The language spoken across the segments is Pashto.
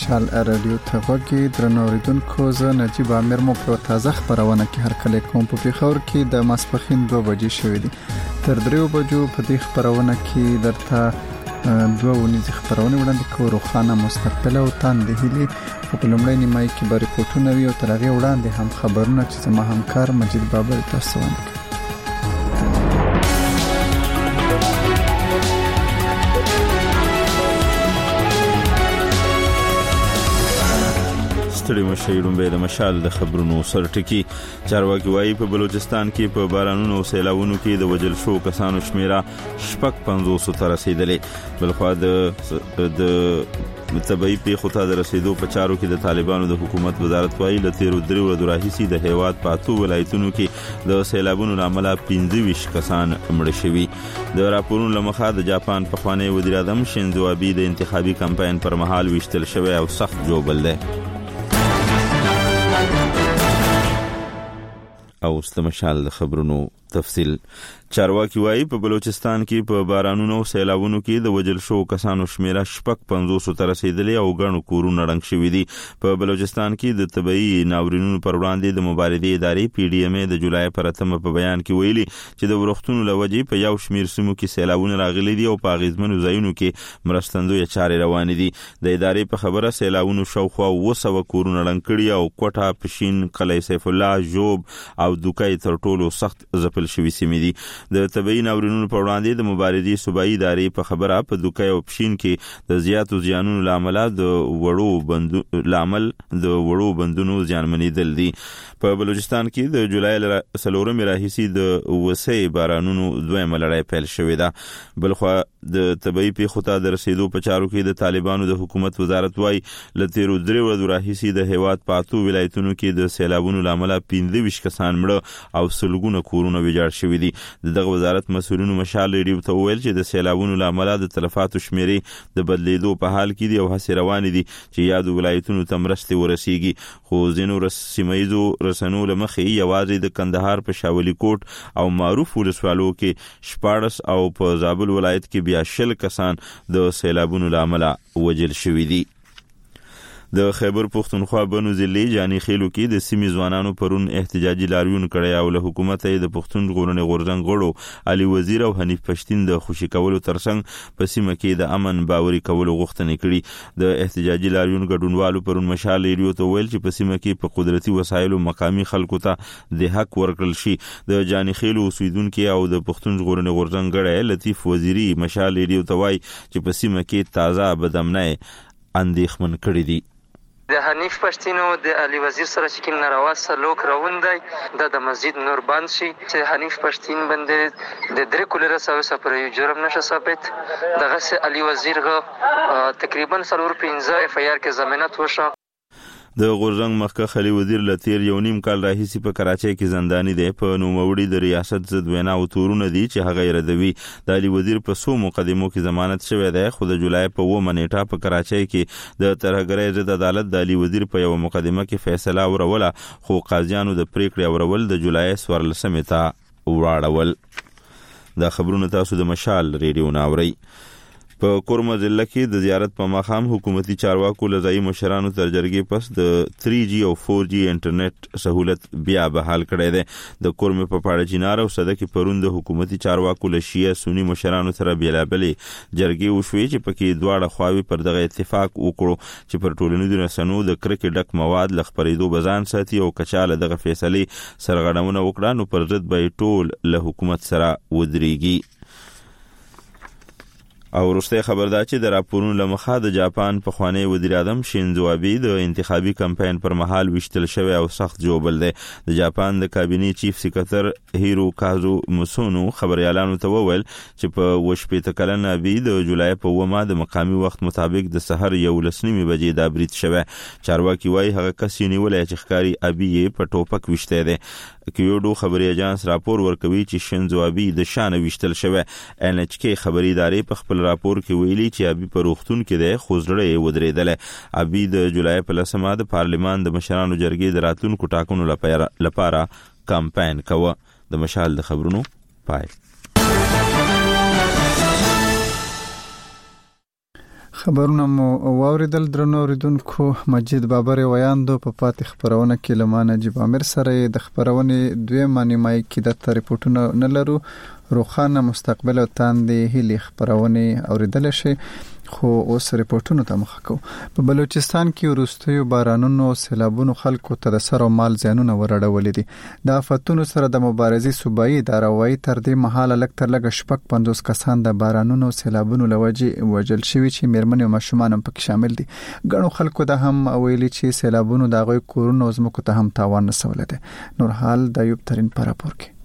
مشال رادیو ته غوږی درنو اوریدونکو، زه نجیب عامر مو په تازه خبرونه کې هرکله کوم په پیښور کې د ماسپخین 2 بجې شوې دي. تر 3 بجو په دې خبرونه کې درته 2 ونیزه خبرونه وړاندې کوو. روخانه مستقله او تاند هلي په لومړی نیمه کې به ریپورتونه وي او تر هغه وړاندې هم خبرونه چې زما همکار مجید بابر تاسو وړاندې کوي. ستړي مشایړون به د مشال د خبرونو سرټکی. چارواکي وايي په بلوچستان کې په بارانونو او سیلاوونو کې د وجل شو کسانو شمیره 550 ته رسیدلې. بلخوا د طبي پیښو ته د رسیدو په چارو کې د طالبانو د حکومت وزارت وايي ل 13 ورځې راهیسې د هیواد په 8 ولایتونو کې د سیلابونو لامل 25 کسان مړ شوي. د راپورونو لمخه د جاپان په خوانی وزیر اعظم شینزو ابي د انتخابي کمپاین پر مهال وشتل شوی او سخت جوړ دی. او استمشال د خبرونو تفصیل. چارواکي وايي په بلوچستان کې په بارانونو او سیلاوونو کې د وجل شو کسانو شمیره 550 ته رسیدلې او ګڼو کورونه رنګ شوي دي. په بلوچستان کې د طبي ناورینونو پر وړاندې د مبارزې ادارې پی ډی ام ای د جولای پر 8 په بیان کې ویلي چې د ورښتونو لوجې په یو شمیر سیمو کې سیلاوونه راغلي دي او په غیزمنو ځایونو کې مرستندوی چارې روانې دي. د ادارې په خبره سیلاوونو شاوخوا 200 کورونه رنګ کړي او کوټه، پشین، قلعه سیف الله، جوب او دوکای تر ټولو سخت ځپل شوي سیمې دي. د طبي ناورینونو پر وړاندې د مبارزې صوبایي ادارې په خبره په دوکای او پشین کې د زیاتو زیانونو لامل د وړو بندونو زیانمنېدل دي. په بلوچستان کې د جولای 4 راهیسې د وسې بارانونو دویمه لړۍ پیل شوې ده. بلخوا د طبي پیښو ته د رسیدو په چارو کې د طالبانو د حکومت وزارت وايي ل 13 ورځې راهیسې د هیواد په 8 ولایتونو کې د سیلابونو لامل 25 کسان مړه او سلګونه کورونه ویجاړ شوي دي. دغه وزارت مسؤلینو مشال ریډیو ته ویل چې د سیلابونو لامل د تلفاتو شمیرې د بدلیدو په حال کې دي او هڅې روانې دي چې یادو ولایتونو ته مرستې ورسیږي. خو ځینو سیمه ییزو رسنو له مخې یوازې د کندهار په شاولي کوټ او معروف ولسوالو کې 14 او په زابل ولایت کې بیا 10 کسان د سیلابونو لامل وجل شوي دي. د خیبر پختونخوا بنو ضلع جاني خیلو کې د سیمې ځوانانو پرون احتجاجي لاریون کړی او له حکومت د پښتون ژغورنې غورځنګ غړو علي وزیر او حنیف پښتین د خوشي کولو ترڅنګ په سیمه کې د امن باوري کولو غوښتنې کړې. د احتجاجي لاریون ګډونوالو پرون مشال ریډیو ته ویل چې په سیمه کې په قدرتي وسایلو مقامي خلکو ته د حق ورکړل شي. د جاني خیلو اوسیدونکو او د پښتون ژغورنې غورځنګ غړی لطیف وزیری مشال ریډیو ته وایي چې په سیمه کې تازه بدامنۍ اندېښمن کړي دي. د حنیف پښتینو د علي وزیر سره چې کوم ناروا سلوک روندای د مسجد نور بند شي چې حنیف پښتین باندې د 3 کولره ساوسه پر یو جرم نشه ثابت. دغه سه علي وزیر تقریبا 4-5 اف آی آر کې ضمانت وشو. د غورځنګ مخکښ علي وزیر لتیر یو نیم کال راهیسې په کراچۍ کې زنداني دی. په نوموړي د ریاست ضد وینا او تورونه دي چې هغه ردوي. د علي وزیر په 100 مقدمو کې ضمانت شوی دی. خو د جولای په 9 نیټه په کراچۍ کې د ترهګرۍ ضد عدالت د علي وزیر په یو مقدمه کې فیصله وروله، خو قاضیانو د پریکړې اورول د جولای 14 ته وراړول. دا خبرونه تاسو د مشال ریډیو ناوري. په کورما ضلع کې د زیارت په مخام حکومتي چارواکو لزای مشرانو تر جرګې پس د 3G او 4G انټرنیټ سہولت بیا بحال کړی دی. د کورما په پاړه جنار او صدقې پرون د حکومتي چارواکو له شیعه سنی مشرانو سره بیلابلې جرګې وشوې چې پکې دواړه خواوې پر دغه اتفاق وکړو چې پر ټولنیزو رسنیو د کرکې ډک مواد ل خپرېدو بزان ساتي او کچاله دغه فیصلې سرغړونه وکړه نو پر ضد به ټول له حکومت سره ودرېږي. او وروسته خبر دا چې د راپورونو لمخه د جاپان په خوانی وزیر اعظم شینزو ابي د انتخابي کمپاین پر مهال وشتل شوی او سخت جوړبل دی. د جاپان د کابینې چیف سکرټر هیرو کازو موسونو خبريالانو ته وویل چې په وشپېته کلن ابي د جولای په 9 د مقامي وخت مطابق د سحر 11:30 بجې د برید شوی. چارواکي وايي هغه کس نیولای چې ښکاری ابي په ټوپک وشته دی. کیوډو خبري اژانس راپور ورکوي چې شینزو ابي د شان وشتل شوی. ان ایچ کی خبري ادارې په خپل راپور کې ویلي چې ابي په روغتون کې د خوځړې ودرېدل. ابي د جولای په 10 د پارلمان د مشرانو جرګې د راتلونکو ټاکنو لپاره کمپاین کوي. د مشال د خبرونو پای. خبرونه مو واوریدل درنو اوریدونکو. مجید بابر ویاندو په پاتې خبرونه کې لمانه نجیب امیر سره د خبرونه دوی معنی کې د ریپورتونو نه لرو. روخانه مستقبل او تاندې هلي خبرونه اوریدل شي خو اوس ریپورتونو ته مخ کو. په بلوچستان کې وروستیو بارانونو سیلابونو خلکو ته د سر او مال زیانونه ورړولې دي. د آفتونو سره د مبارزې صوبایي اداره وايي تر دې مهاله لږ تر لږه شپږ 50 کسان د بارانونو سیلابونو لوجې وژل شوي چې میرمنې او ماشومان هم پکې شامل دي. ګڼو خلکو د هم ویلي چې سیلابونو د غوي کورونو زمکو ته هم تاوان رسولی دی. نور حال د ایوب ترين پر راپور کې.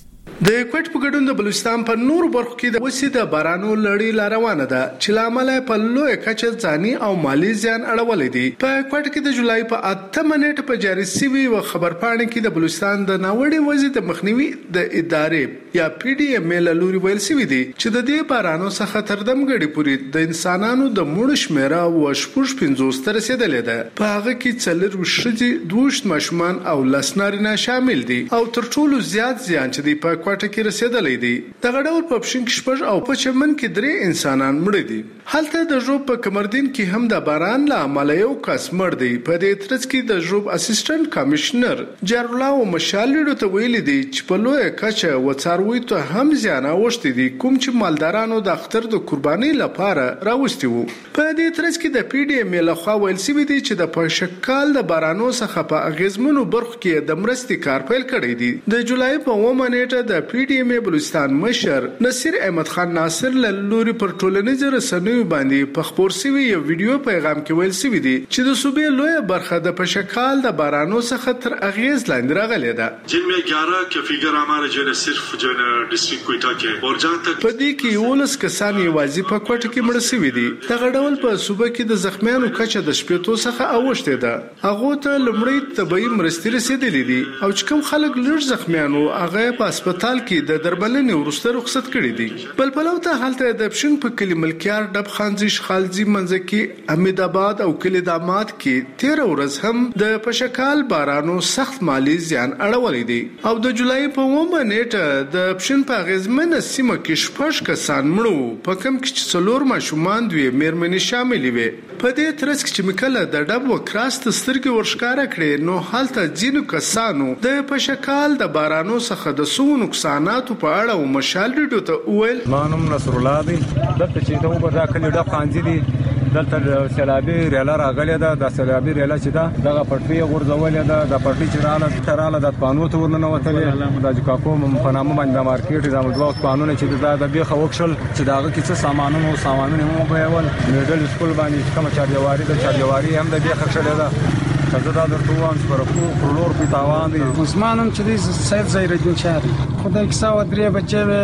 د کوټ په ګډون د بلوچستان په نور برخو کې د وسې د بارانو لړۍ لا روانه ده چې لامل په لوی کچه ځاني او مالی زیان اړولې دي. په کوټ کې د جولای په 8 منېټه په جاری سوي و خبرپاڼه کې د بلوچستان د ناوړي وضعیت د مخنیوي د ادارې یا پی ډی ام ال لوري ویل سوي دي چې د دې بارانو څخه تر دمګړي پورې د انسانانو د مړ شمیره و شپږ 50 تر رسیدلې ده. په هغه کې څلور شذي 2 ماشومان او لسنارینه شامل دي او تر ټولو زیات زیان چې دی په کوټه کې رسیدلې دي. د غډول په پښین کې شپږ او په چمن کې 3 انسانان مړ دي. حالته د جوب په کمردین کې هم د باران له امله یو کس مړ دی. په دې ترڅ کې د جوب اسسټنټ کمشنر جارلا او مشالډو ته ویل دي چې په لوی کچه و څاروي ته هم زیان اوښتي دي کوم چې مالدارانو د اختر د قرباني لپاره راوستي وو. په دې ترڅ کې د پی ډی ام له خوا ویل سوي دي چې د پښکال د بارانو څخه په اغیزمنو برخو کې د مرستې کار پیل کړی دی. د جولای په 9 منېټه د پی ډی ام بلوچستان مشر نصیر احمد خان ناصر له لوري پر ټولنیز رسنیو باندې په خبر سوي یو ویډیو پیغام کې ویل سوي دي چې د صوبې لوی برخه د پښکال د بارانو څخه تر اغیز لاندې راغلې ده. जिन में 11 के फिगर हमारे जो है सिर्फ जो है डिस्ट्रिक्ट कोयटा के और जहां तक په دې کې ولس کسان یوازې په کوټه کې مړ شوي دي. دغه ډول په صوبې کې د زخمیانو کچه د شپېتو څخه اوښتې ده. هغه ته لمړی طبي مرستې رسیدلې دي او چې کوم خلک لږ زخمیانو هغه په هسپتال کې د درملنې وروسته رخصت کړي دي. بل پلو ته حالته د پښین په کلی ملکیار ډب خانزي شخالزي منځکي امید آباد او کلی دامات کې 13 ورځ هم د پښکال بارانو سخت مالی زیان اړولې دي او د جولای په 9 نیټه د پښین په غزمنه سیمه کې شپږ کسان مړو په کم کې 4 ماشومان دوی میرمنې شامل وي. په دې ترڅ کې چې مکله د ډب وکراست سترګې ورشکاره کړي نو حالته ځینو کسانو د پښکال د بارانو څخه د سو نقصانات په اړه او مشال ډیټو ته ویل. مانم نصر الله دی دلته چې ته په داخلي ډب خانزي دي دلته سیلابي ریلا راغلی ده. د سیلابي ریلا چې ده دغه پټري غورځولې ده. د پټري چې رااله د پانو ته ورننه وتلې د کاکو په نامه باندې د مارکیټ د مدواو قانون چې د بیخه وکشل چې داغه کې څه سامانونه مو بیول میډل سکول باندې کوم چارجواري د چارجواري هم د بیخه شړل ده. کله دا درته وایم چې پر کورلور په تاوان دي. عثمانم چې دې سید زیرالدین شهري خدای کې ساو درې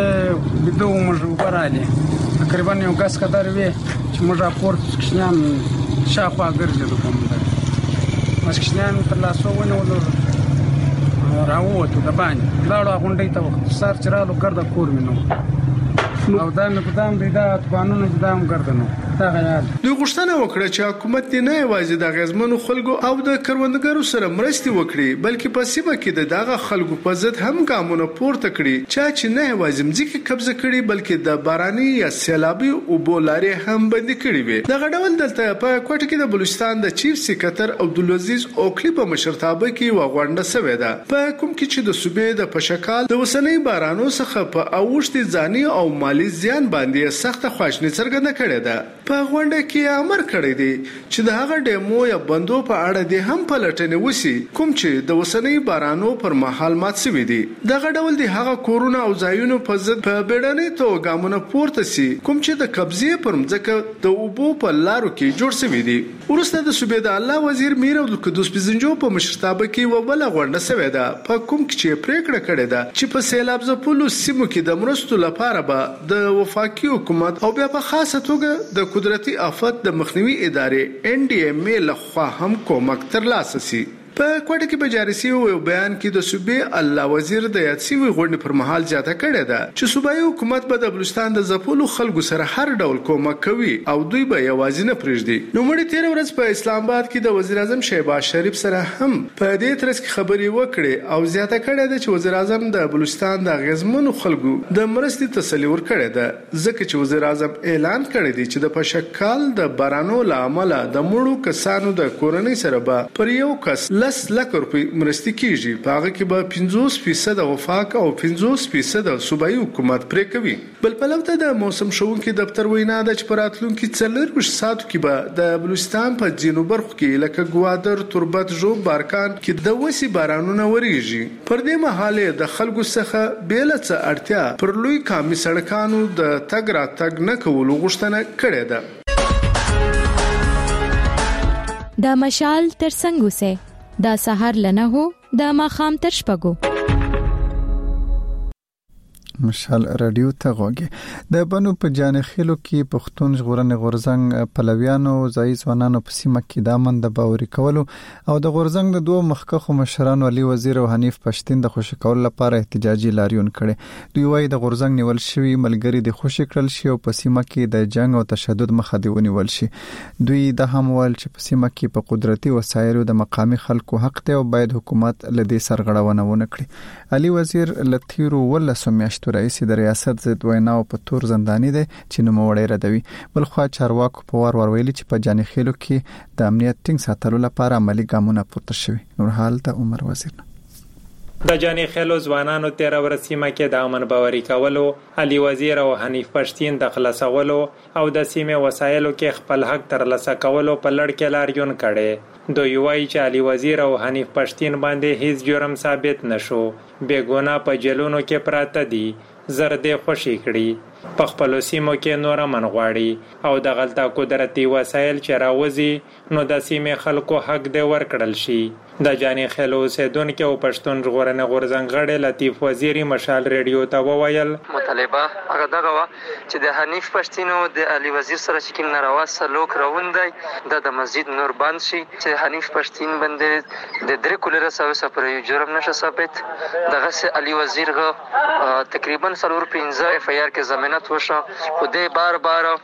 بچي بدو موږ وبراله تقریبا یو غاس قدر وي چې موږ راپورټ کښنام شاپا ګرځېدو کوم مس کښنام تر لاسو ونه راووتو د باندې لاړو غونډې ته وخت سر چرالو ګرځا کور مينو او دا مې قدام دی دا قانون قدام ګرځنو دا غیاد. دوی غوښتنه وکړه چې حکومت نه یوازې د غزمنو خلکو او د کروندګرو سره مرستې وکړي بلکې په سیمه کې د دغه خلکو په ضد هم ګامونه پورته کړي چې نه یوازې ځمکې قبضه کړي بلکې د باراني یا سیلابي او بولاري هم بند کړي وي. دغه ډول دلته په کوټه کې د بلوچستان د چیف سکرټر عبدالعزیز اوکلی په مشرتابه کې وغونډه شوې ده په کوم کې چې د صوبې د پښکال د وسنۍ بارانو څخه په اوښتي ځاني او مالی زیان باندې سخت خواشنی څرګنده کړې ده. په غونډه کې امر کړی دی چې د هغه ډیمو یا بندو په اړه د هم پلټنې وسی کوم چې د وسنۍ بارانو پر مهال مات شوی دی. دغه ډول د هغه کورونه او ځایونو په ضد په بیړنۍ توګه ګامونه پورته سي کوم چې د قبضې پر مځکه د اوبو په لارو کې جوړ شوی دی. ورسته د صوبې د الله وزیر میر عبدالقدوس بزنجو په مشرتابه کې وبله غونډه شوې ده په کوم کې چې پریکړه کړې ده چې په سیلاب ځپلو سیمو کې د مرستو لپاره به د وفاقي حکومت او بیا په خاصه توګه د قدرتي آفت د مخنیوي ادارې NDMA لخوا هم کومک ترلاسه شي. په کوټه کې بجارسي او بیان کې د صوبې الله وزیر د یادسي غونډې پر مهال زیاته کړې ده چې صوبایي حکومت به د بلوچستان د ځپلو خلکو سره هر ډول کومک کوي او دوی به یوازې نه پرېږدي. نو مړي تیر ورځ په اسلام آباد کې د وزیر اعظم شهباز شریف سره هم په دې ترڅ کې خبري وکړې او زیاته کړې ده چې وزیر اعظم د بلوچستان د غزمنو خلکو د مرستې تسلی ورکړې ده ځکه چې وزیر اعظم اعلان کړی دی چې د پشکال د بارانو لامل د مړو کسانو د کورنۍ سره به پر یو کس 10 لک روپۍ مرستې کیږي. په هغه کې به 50% وفاق او 50% صوبایي حکومت پرې کوي. بل په لور د موسم شوونکي دفتر وینا ده چې پر راتلونکي 40 ساعتو کې به د بلوچستان په ځینو برخو کې لکه ګوادر، تربت، ژوب، بارکان کې د وسی بارانونه وریږي. پر دې مهال د خلکو څخه بیل څه اړتیا پر لوی کامي سړکانو د تګ راتګ نه کولو غوښتنه کړې ده. دا مشال تر څنګه سه دا سحر لنه هو دا ماخام تر شپګو مشال رادیو ته غوږی د بنو په جانخیلو کې پښتون ژغورنې غورزنګ پلویانو ځای ځوانانو په سیمه کې د امن د باوري کولو او د غورزنګ د دوه مخکخو مشرانو علي وزیر او حنیف پښتین د خوشی کول لپاره احتجاجي لاریون کړي. دوی وايي د غورزنګ نیول شوی ملګری د خوشی کړل شي او په سیمه کې د جنگ او تشدد مخه دی ونیول شي. دوی د هم ول چې په سیمه کې په قدرتي وسایلو د مقامي خلکو حق ته او باید حکومت لدی سرغړونه ونه کړي. علي وزیر لتیرو ول سمیاشت رئیس د ریاست ضد ویناو په تور زنداني دي چې نو وړي ردوي. بل خو چارواکو په ور ویلي چې په جانخیلو کې د امنیت ټینګ ساتلو لپاره عملی ګامونه پورته شوي. نور حال ته عمر وزیر د جانخیلو ځوانانو 13 ورځې مکه د امن باوري کولو علي وزیر او حنیف پښتین د خلاصولو او د سیمه وسایلو کې خپل حق ترلاسه کولو په لړ کې لاریون کړي. دوی وایي چې علي وزیر او حنیف پښتین باندې هیڅ جرم ثابت نشو، بیګونه په جیلونو کې پراته دي، زرده خوشي کړي، په خپل سیمو کې نور امن غواړي او د غلطه قدرتي وسایل چې راوځي نو د سیمې خلکو حق دی ورکړل شي. د جانخیلو اوسیدونکو او پښتون ژغورنې غورزنګ غړي لطیف وزیری مشال ریډیو ته وویل مطالبه هغه دغه وا چې د حنیف پښتینو د علي وزیر سره چې کوم ناروا سلوک روندای د مسجد نور بند شي چې حنیف پښتین باندې د درې کولره ساوسه پر یو جرم نشه ثابت. دغه سه علي وزیر غو تقریبا 15 اف آی آر کې ضمانت وشو خو دې بار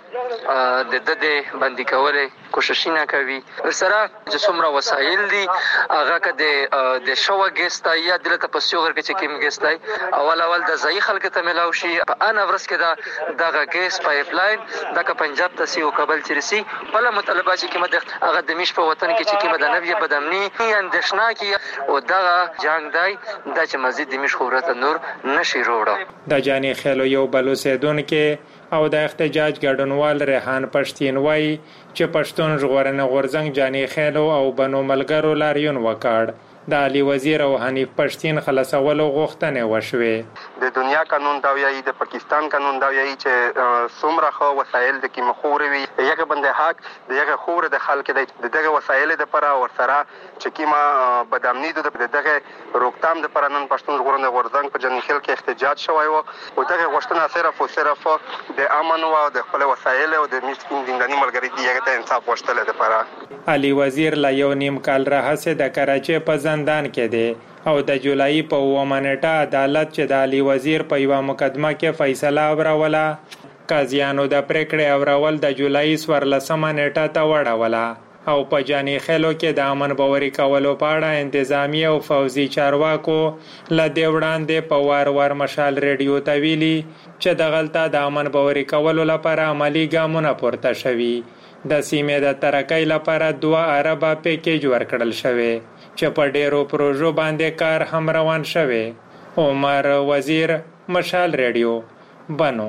د باندې کولې کوشش نه کوي. سره چې څومره وسایل دي هغه کده د شوه ګستا یا دلته په سیوغر کې چې کوم ګستا اول د ځای خلک ته ملاو شي په ان ورس کې دغه ګیس پایپ لاین د پنجاب ته سی او کابل چرسي بل مطالبه چې کومه هغه د میش په وطن کې چې کومه د نوې بدامني اندښنا کې او دغه جنگ دی د چې مزید د میش خبرته نور نشي وروړو. د جانخیلو یو بلوسیدون کې او د احتجاج ګډونوال ریحان پښتین وای چې پښتون ژغورنې غورزنګ جانخیلو او بنو ملګرو لاریون وکړ. د علي وزیر او حنیف پښتین خلاصولو غوښتنه وشوه. د دنیا قانون دا ویایي، د پاکستان قانون دا ویایي چې څومره خو وسایل د کی مخور وي یغه بنده حق د یغه خور د خلک د دغه وسایل د پر اور سره چې کیما بدامنی د دغه روکتام د پر نن پښتون ژغورنې غورزنګ په جنخیل کې احتجاج شوی او دغه غوښتنه صرف د امن او د خپل وسایل او د میشکین زنداني ملګری دی یغه ته انصاف غوښتل د پر. علي وزیر لا یو نیم کال راهسه د کراچۍ په زندان کې دی او د جولای په 9 نیټه عدالت چې د علي وزیر په یو مقدمه کې فیصله اوروله قاضیانو د پریکړې اورول د جولای 14 نیټه ته وړوله او په جانخیلو کې د امن باوري کولو په اړه انتظامی او فوزي چارواکو لدې وړاندې په وار مشال ریډیو ته ویلي چې د غلطه د امن باوري کولو لپاره عملی ګامونه پورته شوي. د سیمې د ترقۍ لپاره 2 اربه پیکیج ورکړل شوی چې په ډیرو پروژو باندې کار هم روان شوی. عمر وزیر مشال ریډیو بنو.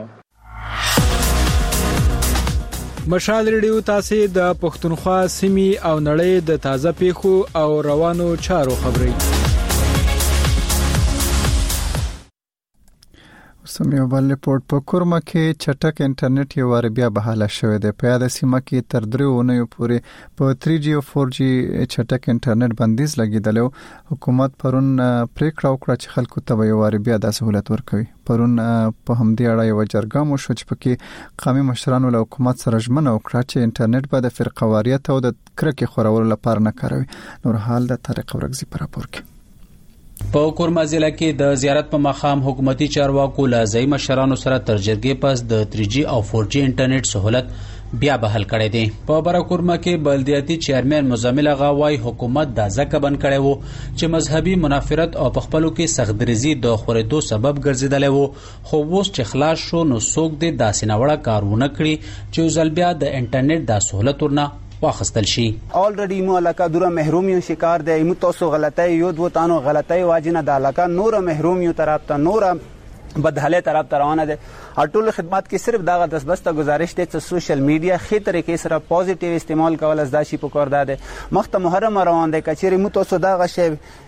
مشال ریډیو تاسو د پښتونخوا سیمې او نړۍ د تازه پیښو او روانو چارو خبري. سمې بل ریپورت په کورما کې چټک انټرنیټ یو وار بیا بحاله شوې ده. په یاد سیمه کې تر 3 اونیو پورې په 3G او 4G چټک انټرنیټ بندیز لګیدل. حکومت پرون پریکړه وکړه چې خلکو ته یو وار بیا د سہولت ورکوي. پرون په همدې اړه یو جرګه مو شو چې پکې قومي مشرانو له حکومت سره ژمنه وکړه چې انټرنیټ به د فرقواریت او د کرکې خورولو لپاره نه کاروي. نور حال د طارق ورغزي پر راپور کې په کورما ضلع کې د زیارت په مقام حکومتي چارواکو له ځای مشرانو سره تر جرګې پس د 3G او 4G انټرنیټ سہولت بیا بحال کړی دی. په برکورما کې بلدیاتي چیرمن مزمل اغا وايي حکومت دا ځکه بند کړی وو چې مذهبي منافرت او په خپلو کې سختدریزي د خورېدو سبب ګرځیدلی وو. خو اوس چې خلاص شو نو څوک دې داسې ناوړه کارونه کړي چې ځل بیا د انټرنیټ دا سہولت ورنه واخستل شي. آلریډي مو علاقه دوره محرومیو شکار دی. مو تاسو غلطۍ یو دو تانو غلطۍ واجنه د علاقه نور محرومیو طرف ته نور بدحاله طرف ته روانه ده. ټول خدمات کې صرف دغه دسبسته گزارش دی چې سوشل میډیا خې طریقې سره پوزټیو استعمال کول از داشي په کار ده. مخته محرم روان دی کچېری مو تاسو دغه شی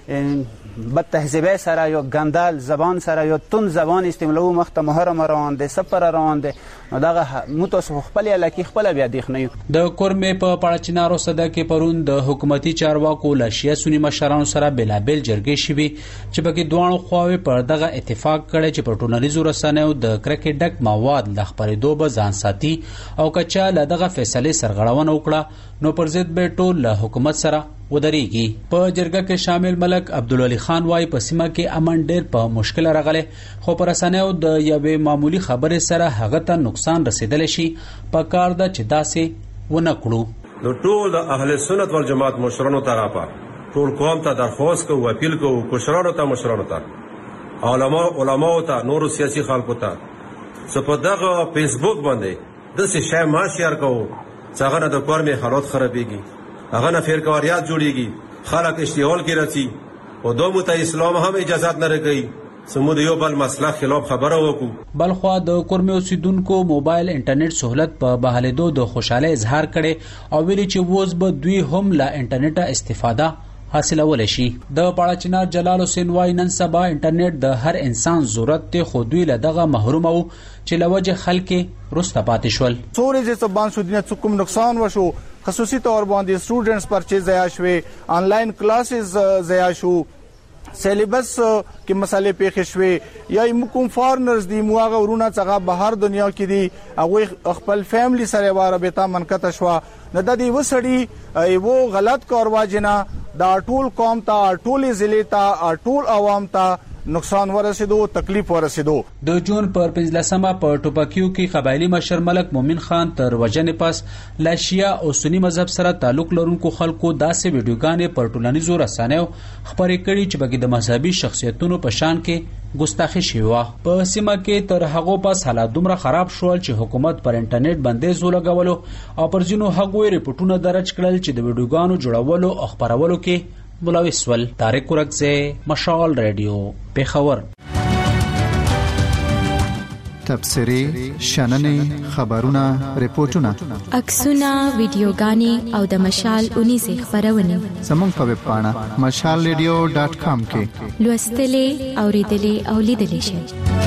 بد تهذیبه سره یا ګندال زبان سره یا تون زبان استعمالو مخته محرم روان دی سفر روان دی. نو دغه مو تاسو خپل علاقې خپل بیا دیخنه یو. د کورمې په پړچینارو صدا کې پرون د حکومتي چارواکو له شیعه سنی مشرانو سره بلابل جرګې شوي چې پکې دوه خواوې پر دغه اتفاق کړي چې په ټولنیزو رسنیو د کرکې ډک مواد د خپرېدو به ځان ساتي او کچا له دغه فیصلې سرغړونه وکړه نو پر ضد به ټول له حکومت سره ودرېږي. په جرګه کې شامل ملک عبدالولي خان وايي په سیمه کې امن ډېر په مشکل راغلی خو پر رسنیو د یوې معمولی خبرې سره هغه ته نقصان رسیدلی شي. په کار ده چې داسې ونه کړو. نو ټول د اهل سنت والجماعت مشرانو طرفه ټول قوم ته درخواست کوو اپیل کوو مشرانو ته علماو ته نورو سیاسي خلکو ته څه په دغه فیسبوک باندې داسې شی ما شیر کوو چې هغه نه د کورمې حالات خرابېږي هغه نه فرقواریات جوړېږي خلک اشتعال کې راځي او دومو ته اسلام هم اجازت نه راکوي سمود یو بل مسله خلاف خبره وکړو. بلخوا د کورمې اوسیدونکو موبایل انټرنیټ سہولت په بحالېدو د خوشاله اظهار کړي او ویلي چې اوس به دوی هم له انټرنیټه استفاده حاصلول شي. د پړچینار جلال حسین وايي نن سبا انټرنیټ د هر انسان ضرورت دی خو دوی له دغه محروم وو چې لوجه خلک رسته پاتې شول. سورې چې سبان سودینه څوک نقصان وشو خصوصي تور باندې سټوډنټس پرچې ضایع شوي آنلاین کلاسز ضایع شو سیلیبس کې مسالې پیښې شوي یا کوم فارنرز دی موغه ورونه څنګه بهر دنیا کې دی هغه خپل فیملی سره واربطه منقطع شو نه د دې وسړي وو غلط کار واجنه دا ټول قوم ته ټول ضلع ته ټول عوام ته نقصان ورسېدو تکلیف ورسېدو. د جون پر 15مه په ټوپکیو کې قبایلی مشر ملک مومن خان تر وجنې پس له شیعه او سنی مذهب سره تعلق لرونکو خلکو داسې ویډیوګانې پر ټولنیزو رسنیو خپرې کړي چې بګې د مذهبي شخصیتونو په شان کې ګستاخی شوی و. په سیمه کې تر هغه پس حالات دومره خراب شول چې حکومت پر انټرنیټ بندیز ولګولو او پر ځینو هغوی ریپورتونه درج کړل چې د ویډیوګانو جوړولو او خپرولو کې ملوث ول. طارق ورغزی مشال رادیو پیښور. تبصری شننې خبرونه ریپورتونه عکسونه ویډیوګانې او د مشال 19 خبرونه زموږ په ویب پاڼه mashalradio.com کې لوستلې اوریدلې او لیدلې شئ.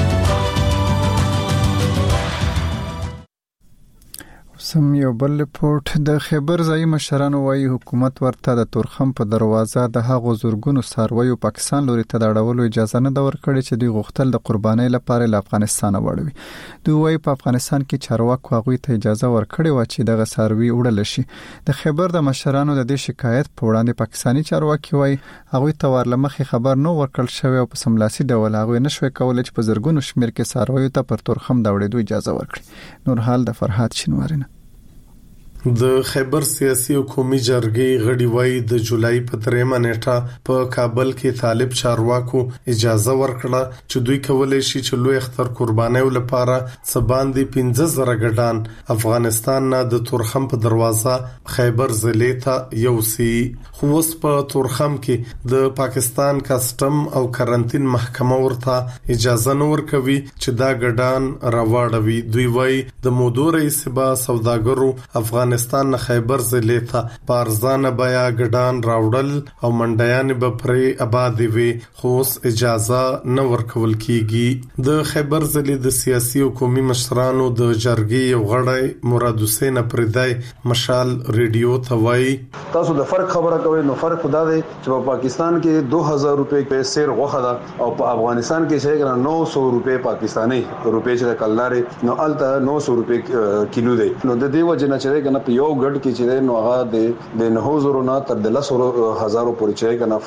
سم یو بل ریپورت د خیبر ځای مشرانو وايي حکومت ورته د تورخم په دروازه د هغو زورګونو سارویو پاکستان لوري ته د اړولو اجازه نه ورکړي چې دوی غوښتل د قربانۍ لپاره له افغانستان وړوي. دوی وايي په افغانستان کې چارواکو هغوی ته اجازه ورکړي و چې دغه ساروی وړل شي. د خیبر د مشرانو د دې شکایت په وړاندې پاکستاني چارواکي وايي هغوی ته ورلمخې خبر نه ورکړل شوی او په سملاسي ډول هغوی نشوي کولای چې په زرګونو شمیر کې سارویو ته پر تورخم د وړېدو اجازه ورکړي. نور حال د فرحات شینوارینه. د خیبر سیاسي او قومي جرګې غړي وایي د جولای په 3 نیټه په کابل کې طالب چارواکو اجازه ورکړه چې دوی کولای شي چې لوی اختر قربانیو لپاره سباندې 15000 ګډان افغانستان نه د تورخم په دروازه خیبر ضلع ته یوسي. خو اوس په تورخم کې د پاکستان کسٹم او کرنټین محکمه ورته اجازه نه ورکوي چې دا ګډان راوړوي. دوی وایي د مودو رئیس با سوداګرو افغان افغانستان نه خیبر ضلع ته پارزانه بیا ګډان راوړل او منډیان به پرې آباد وي خو اجازه نه ورکول کیږي. د خیبر ضلع د سیاسي او قومي مشرانو د جرګې یو غړی مراد حسین پردای مشال ریډیو ته وایي تاسو د فرق خبره کوي نو فرق خدا دی چې په پاکستان کې 2000 روپے په سیر غوخه ده او په افغانستان کې چې 900 روپے پاکستانی روپے چې کلارې نو الته 900 روپے کیلو دی. نو د دې وجه نه چې کنه په یو ګډ کې چې نو هغه د 9000 نه تر 10000 پورې چې کنه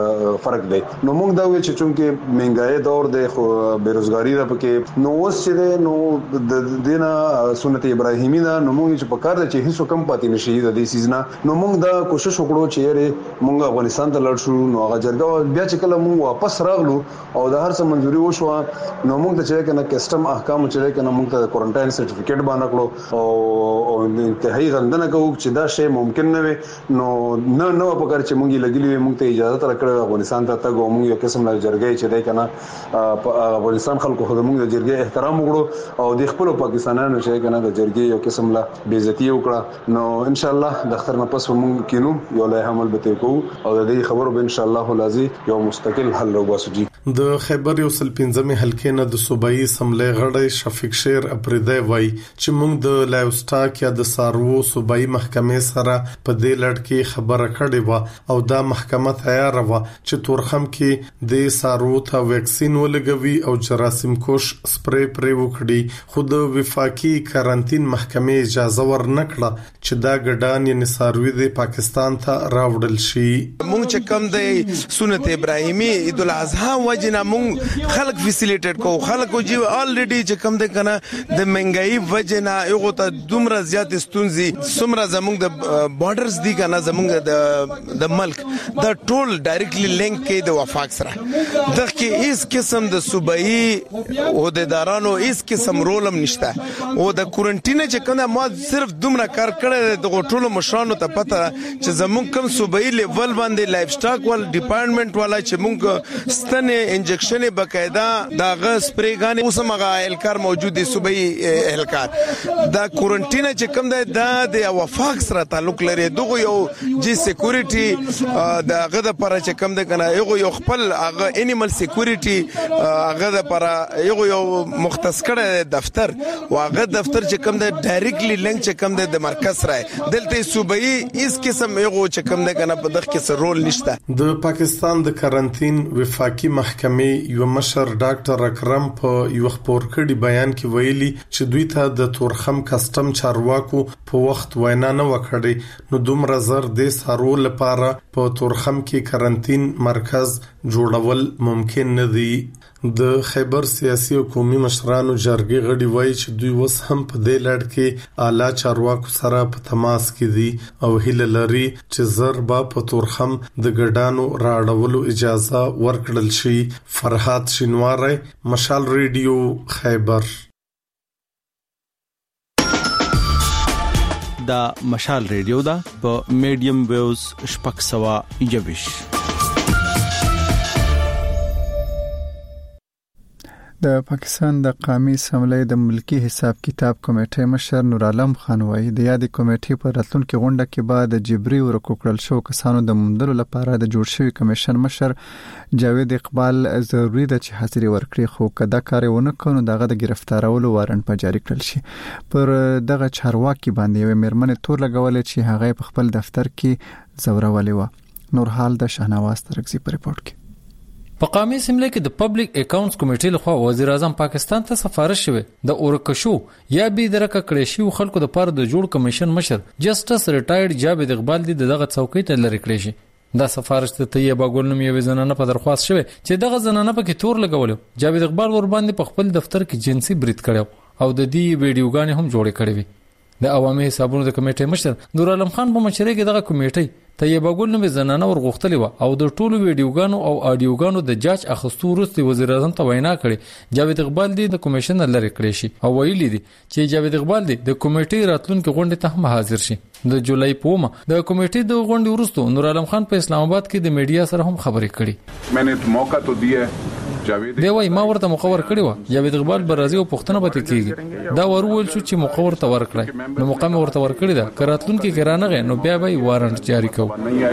فرق دی. نو موږ دا وی چې چونکه مهنګای دور دی خو بیروزګاری ده پکې نو اوس چې نو د دینه سنت ابراهیمی دا نو موږ چې په کار د چې هیڅ کم پاتې نشي د دې سیزنا نو موږ دا کوشش وکړو چې موږ افغانستان ته لړ شو نو هغه جرګه بیا چې کله موږ واپس راغلو او د هر څه منځوري وشو نو موږ ته چې کنه کسٹم احکام چې کنه موږ ته کوارنټاین سرټیفیکیټ باندې کړو او انتهایی غندنه کوو چې دا شی ممکن نه وي نو نه په کار چې موږ لګیلې موږ ته اجازه تر کړو افغانستان ته تګ او موږ یو قسم لا جرګه چې دی کنه افغانستان خلکو خو موږ د جرګې احترام وکړو او د خپل پاکستانانو چې کنه د جرګې یو قسم لا بے عزتی وکړه نو ان شاء الله د اختر نه پس موږ کینو یو له عمل به کوو او د دې خبرو به ان شاء الله لازم یو مستقل حل وباسو. د خیبر یو سل 15 حلقې نه د صوبایي اسمبلی غړی شفیق شیر اپریدی وای چې موږ د لایو سټاک یا د سارو صوبایي محکمې سره په دې لړ کې خبره کړې و او دا محکمه تیار و چې تورخم کې د سارو ته ویکسین ولګوي او جراثیم کوش سپری پرې وکړي خو د وفاقي کارانتین محکمې اجازه ورنکړه چې دا ګډان یې ساروي د پاکستان ته راوړل شي. مونږ چې کم دی سنت ابراهیمی عید الاضحی وجنا مونږ خلک فیسیلیټیټ کو خلکو جی الریډي چې کم دی کنه د منګای وجنا یو ته دومره زیات ستونزي سمره زمونږ د بارډرز دی کنه زمونږ د ملک د ټول ډایرکټلی لینک کې د وفاق سره د کې هیڅ قسم د صوبایي عہدیدارانو هیڅ قسم رولم نشته او د کورنټینه چې کنه ما صرف دومره کار کړی د ټولو مشرانو ته پته چې زمونږ کوم صوبایي لیول باندې لایف سټاک ول ډپارټمنټ والا چې موږ ستنه انجکشن بقاعده دا غ سپریګان اوس مغه الکار موجود دي صوبایي الکار دا کورنټینه چې کوم دا د وفاق سره تعلق لري دغه یو جی سکیورټي دا غ د پر چې کوم د کنه یو خپل هغه انیمل سکیورټي هغه د پر یو مختص کړه دفتر واغه دفتر چې کوم د ډایرکټلی لینک چې کوم د مرکز سره دلته صوبایي هیڅ قسم یو چې کوم د کنه په دغه کې رول نشته. د پاکستان د کارانتین وفاقي محکمې یو مشر ډاکټر اکرم په یو خبر کړي بیان کې ویلي چې دوی ته د تورخم کسٹم چارواکو په وخت وینا نه وکړي نو دومره زر د سارو لپاره په تورخم کې کارانتین مرکز جوړول ممکن نه دی. د خیبر سیاسي او قومي مشرانو جرګې غړي وایي چې دوی وس هم په دې لړ کې اعلی چارواکو سره په تماس کې دي او هیله لري چې زر با په تورخم د ګډانو راړولو اجازه ورکړل شي. فرحات شینواری مشال ریډیو خیبر. دا مشال ریډیو دا په میډیم ویوز شپږ سوه 21. د پاکستان د قومي اسمبلی د ملکی حساب کتاب کمیټې مشر نور عالم خان وایي د یادې کمیټې په راتلونکي غونډه کې بعد جبري ورکوکړل شو کسانو د موندلو لپاره د جوړ شوی کمیشن مشر جاوید اقبال ضروری ده چې حاضری ورکړي خو کدا کار ونه کړو دغه د گرفتارولو وارنټ په جاری کړل شي. پر دغه چارواکي باندې یو مرمن تور لګولې چې هغه په خپل دفتر کې زورولې و. نور حال د شهنواز ترکزی په ریپورت کې. په قومي اسمبلی کې د پبلک اکاونټس کمیټې لخوا وزیر اعظم پاکستان ته سفارش شوی د اورکشو یا به درکه کړی شو خلکو د پاره د جوړ کمیشن مشر جسټس ریټایرډ جاوید اقبال د دغه څوکۍ ته لری کړی شي. دا سفارش ته طیبه ګل نوم یو زنانه په درخواست شوی چې دغه زنانه په کې تور لګول. جاوید اقبال ور باندې په خپل دفتر کې جنسي برید کړو او د دې ویډیوګانې هم جوړې کړې وي. د عوامي حسابونو د کمیټې مشر نور عالم خان په مشرۍ کې دغه کمیټې طیبه ګل نوم زنانه ورغختلې و او د ټولو ویډیوګانو او اډیوګانو د جاج اخستو وروسته وزیر اعظم ته وینا کړې. جاوید اقبال د کمیشن لری کړی شي او ویلي دي چې جاوید اقبال د کمیټې راتلونکو غونډې ته هم حاضر شي. د جولای په ما د کمیټې د غونډې وروسته نور عالم خان په اسلام آباد کې د میډیا سره هم خبرې کړې. मैंने मौका तो दिया دی وای ما ورته مقور کړی و جاوید اقبال برازي او پښتنه به کیږي دا ورول شو چې مقور ته ورکړی نو مقام ورته ورکړی دا کراتلون کې کرانه نو بیا به وارنټ جاری کو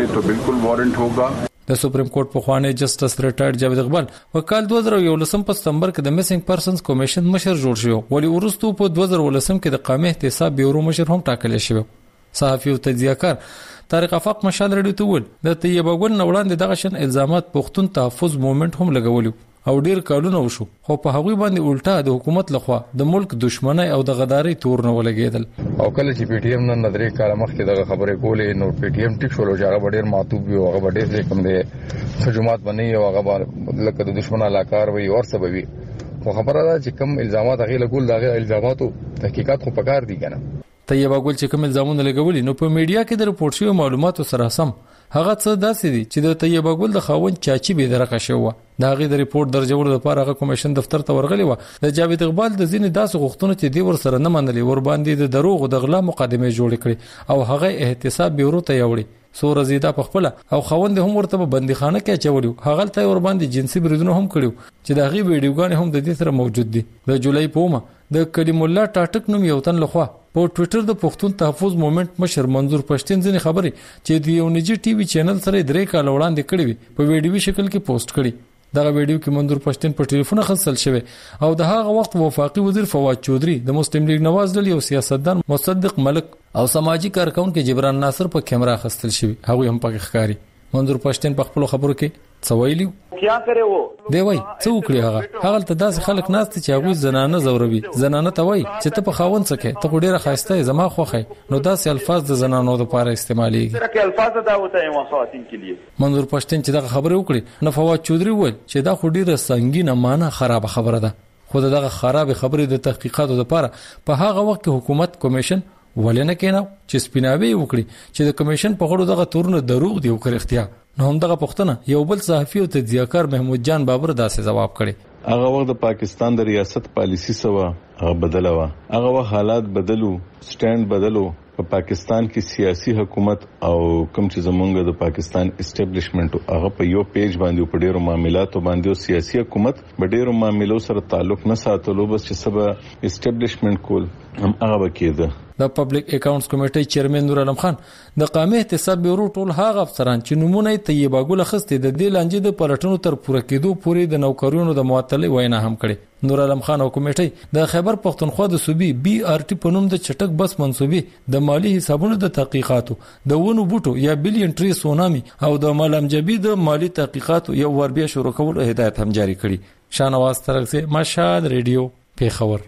د سپریم کورټ په خوانې جسټس ریټایرډ جاوید اقبال وکال 2011 په سپتمبر کې د میسنګ پرسنز کمیشن مشر جوړ شو ولی ورستو په 2013 کې د قامه احتساب بیورو مشر هم ټاکل شو صحافي او تجزیه‌کار طارق افاق مشال رډیو ته ول د طیبه ګل نوړاندې دغه شن الزامات پښتون تحفظ موومېنټ هم لګولیو او ډیر کالونه وشو خو په هغه باندې الټا د حکومت لخوا د ملک دشمنی او د غداري تور نه ولګیدل او کله چې پی ټی ایم نن درې کال مخکې دغه خبرې کولې نو پی ټی ایم ټیک شول چې هغه ډیر معتوب وي او هغه ډیر کوم دي خجومات باندې او هغه لکه د دشمن علاقار وي او سببي خو خبره ده چې کوم الزامات هغه لګول دغه الزاماتو تحقیقات خو پکار دي کنه طیبه ګل چې کوم الزامونه لګولي نو په میډیا کې د رپورټ شوی معلوماتو سره سم هغه څه داسې دي چې د طیبه ګل د خاوند چاچی به درکه شو دا غي د ریپورت درجولو لپاره هغه کمیشن دفتر ته ورغلی و د جاوید اقبال د ځینې داسې غوښتنو چې دی ور سره نه منلي ور باندې د دروغ د غلا مقدمه جوړ کړي او هغه احتساب بیورو ته یوړي سور زیاده په خپل او خوند هم ورته بندیخانه کې چولیو هغه ته ور باندې جنسي بریدونه هم کړیو چې دا غي ویډیوګان هم د دې سره موجود دي د جولای پومه د کلیم الله ټاټک نوم یو تن لخوا په ټوئیټر د پښتون تحفظ موومېنټ مشر منظور پښتين ځنې خبري چې د یو نجی ټي وي چینل سره درې کال وړاندې کړی وي په ویډیو شکل کې پوسټ کړي دا ویډیو کې منظور پښتين په ټلیفون خصل شوی او د هغه وخت وفاقي وزیر فواد چودري د مسلم لیگ نواز ډلې او سیاستدان مصدق ملک او سماجی کارکون کې جبران ناصر په کیمرا خستل شوی هغه هم په ښکاری منظور پښتين په خپل خبرو کې څویلیو کیا کرے وو دی وای څو کړی هغه ته داسې خلک ناست چې هغه زنانه زوروي زنانه ته وای چې ته په خاون څخه ته ډیره خاسته زما خوخه نو داسې الفاظ د زنانو لپاره استعماليږي ترکه الفاظ دا وته یو خواتین کې لیے منظور پښتين چې دا خبره وکړي نو فواد چودري وویل چې دا خو ډیره سنگینه معنی خراب خبره ده خو دغه خراب خبره د تحقیقاتو لپاره په هغه وخت کې حکومت کمیشن ولنه کیناو چې سپیناوي وکړي چې د کمیشن په غړو دغه تورنه دروغ دی او کړختیا نو هم دغه پښتنه یو بل صحافي او تجزیه‌کار محمود جان بابر داسې جواب کړي هغه وخت د پاکستان د ریاست پالیسی سوا هغه بدله و هغه وخت حالات بدلو سټاند بدلو په پاکستان کې سیاسي حکومت او کوم چې زمونږ د پاکستان اسټابلیشمنت هغه په یو پیج باندې په ډیرو معاملاتو باندې او سیاسي حکومت په ډیرو معاملو سره تعلق نه ساتلو بس چې سبا اسټابلیشمنت کول هم هغه کېده د پبلک اکاونټس کمیټې چیرمن نور علم خان د قامه احتساب بیورو ټول هغه افسران چې نمونه طیبه ګل خسته د دې لانجې د پلټنو تر پوره کېدو پورې د نوکریونو د معطلې وینا هم کړي نور علم خان او کمیټې د خیبر پښتونخوا د صوبې بي ار ټي په نوم د چټک بس منسوبې د مالی حسابونو د تحقیقاتو د ونو بوټو یا بلین ټری سونامي او د ملامجبي د مالی تحقیقاتو یو ور بیا شروع کول هدایت هم جاری کړي شانواز ترغه مشال ریډیو پیښور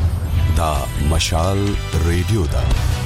دا مشال ریډیو دا